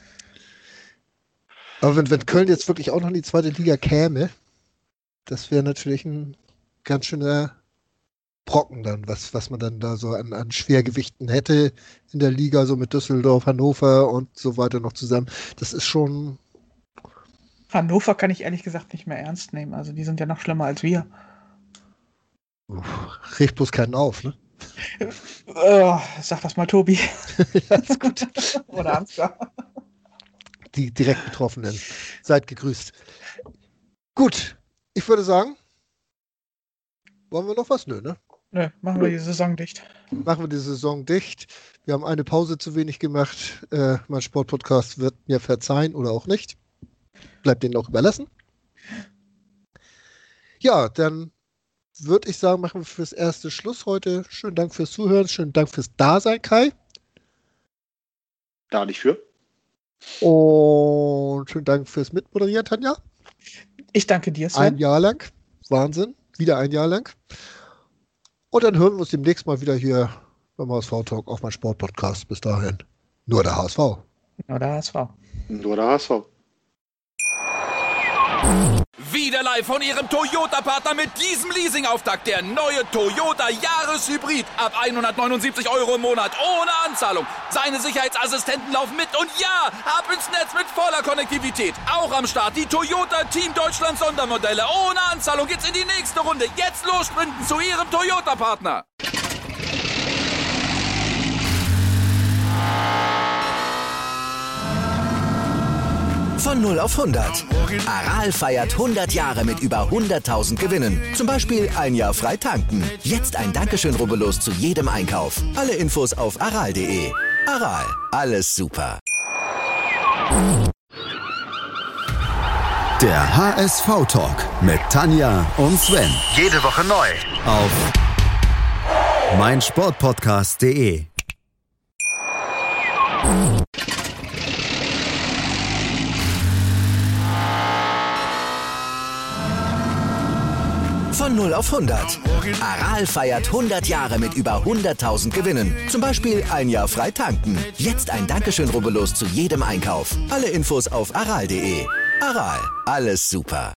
Aber wenn, wenn Köln jetzt wirklich auch noch in die zweite Liga käme, das wäre natürlich ein ganz schöner Brocken dann, was, was man dann da so an, an Schwergewichten hätte in der Liga, so mit Düsseldorf, Hannover und so weiter noch zusammen. Das ist schon, Hannover kann ich ehrlich gesagt nicht mehr ernst nehmen. Also die sind ja noch schlimmer als wir. uff, regt bloß keinen auf, ne? Oh, sag das mal, Tobi. Ja, ist gut. Oder Ansgar. Die direkt Betroffenen. Seid gegrüßt. Gut, ich würde sagen, wollen wir noch was? Nö, ne? Nö, machen wir die Saison dicht. Machen wir die Saison dicht. Wir haben eine Pause zu wenig gemacht. Äh, mein Sportpodcast wird mir verzeihen oder auch nicht. Bleibt denen auch überlassen. Ja, dann würde ich sagen, machen wir fürs erste Schluss heute. Schönen Dank fürs Zuhören. Schönen Dank fürs Dasein, Kai. Da nicht für. Und schönen Dank fürs Mitmoderieren, Tanja. Ich danke dir, Sven. Ein Jahr lang. Wahnsinn. Wieder ein Jahr lang. Und dann hören wir uns demnächst mal wieder hier beim H S V-Talk auf mein Sportpodcast. Bis dahin. Nur der H S V. Oder H S V. Nur der H S V. Wieder live von Ihrem Toyota-Partner mit diesem Leasing-Auftakt. Der neue Toyota Jahreshybrid. Ab hundertneunundsiebzig Euro im Monat. Ohne Anzahlung. Seine Sicherheitsassistenten laufen mit. Und ja, ab ins Netz mit voller Konnektivität. Auch am Start die Toyota Team Deutschland Sondermodelle. Ohne Anzahlung geht's in die nächste Runde. Jetzt los sprinten zu Ihrem Toyota-Partner. Von null auf hundert. Aral feiert hundert Jahre mit über hunderttausend Gewinnen. Zum Beispiel ein Jahr frei tanken. Jetzt ein Dankeschön, rubbellos zu jedem Einkauf. Alle Infos auf aral punkt de. Aral, alles super. Der H S V-Talk mit Tanja und Sven. Jede Woche neu. Auf meinsportpodcast punkt de. Von null auf hundert. Aral feiert hundert Jahre mit über hunderttausend Gewinnen. Zum Beispiel ein Jahr frei tanken. Jetzt ein Dankeschön, rubbellos zu jedem Einkauf. Alle Infos auf aral punkt de. Aral, alles super.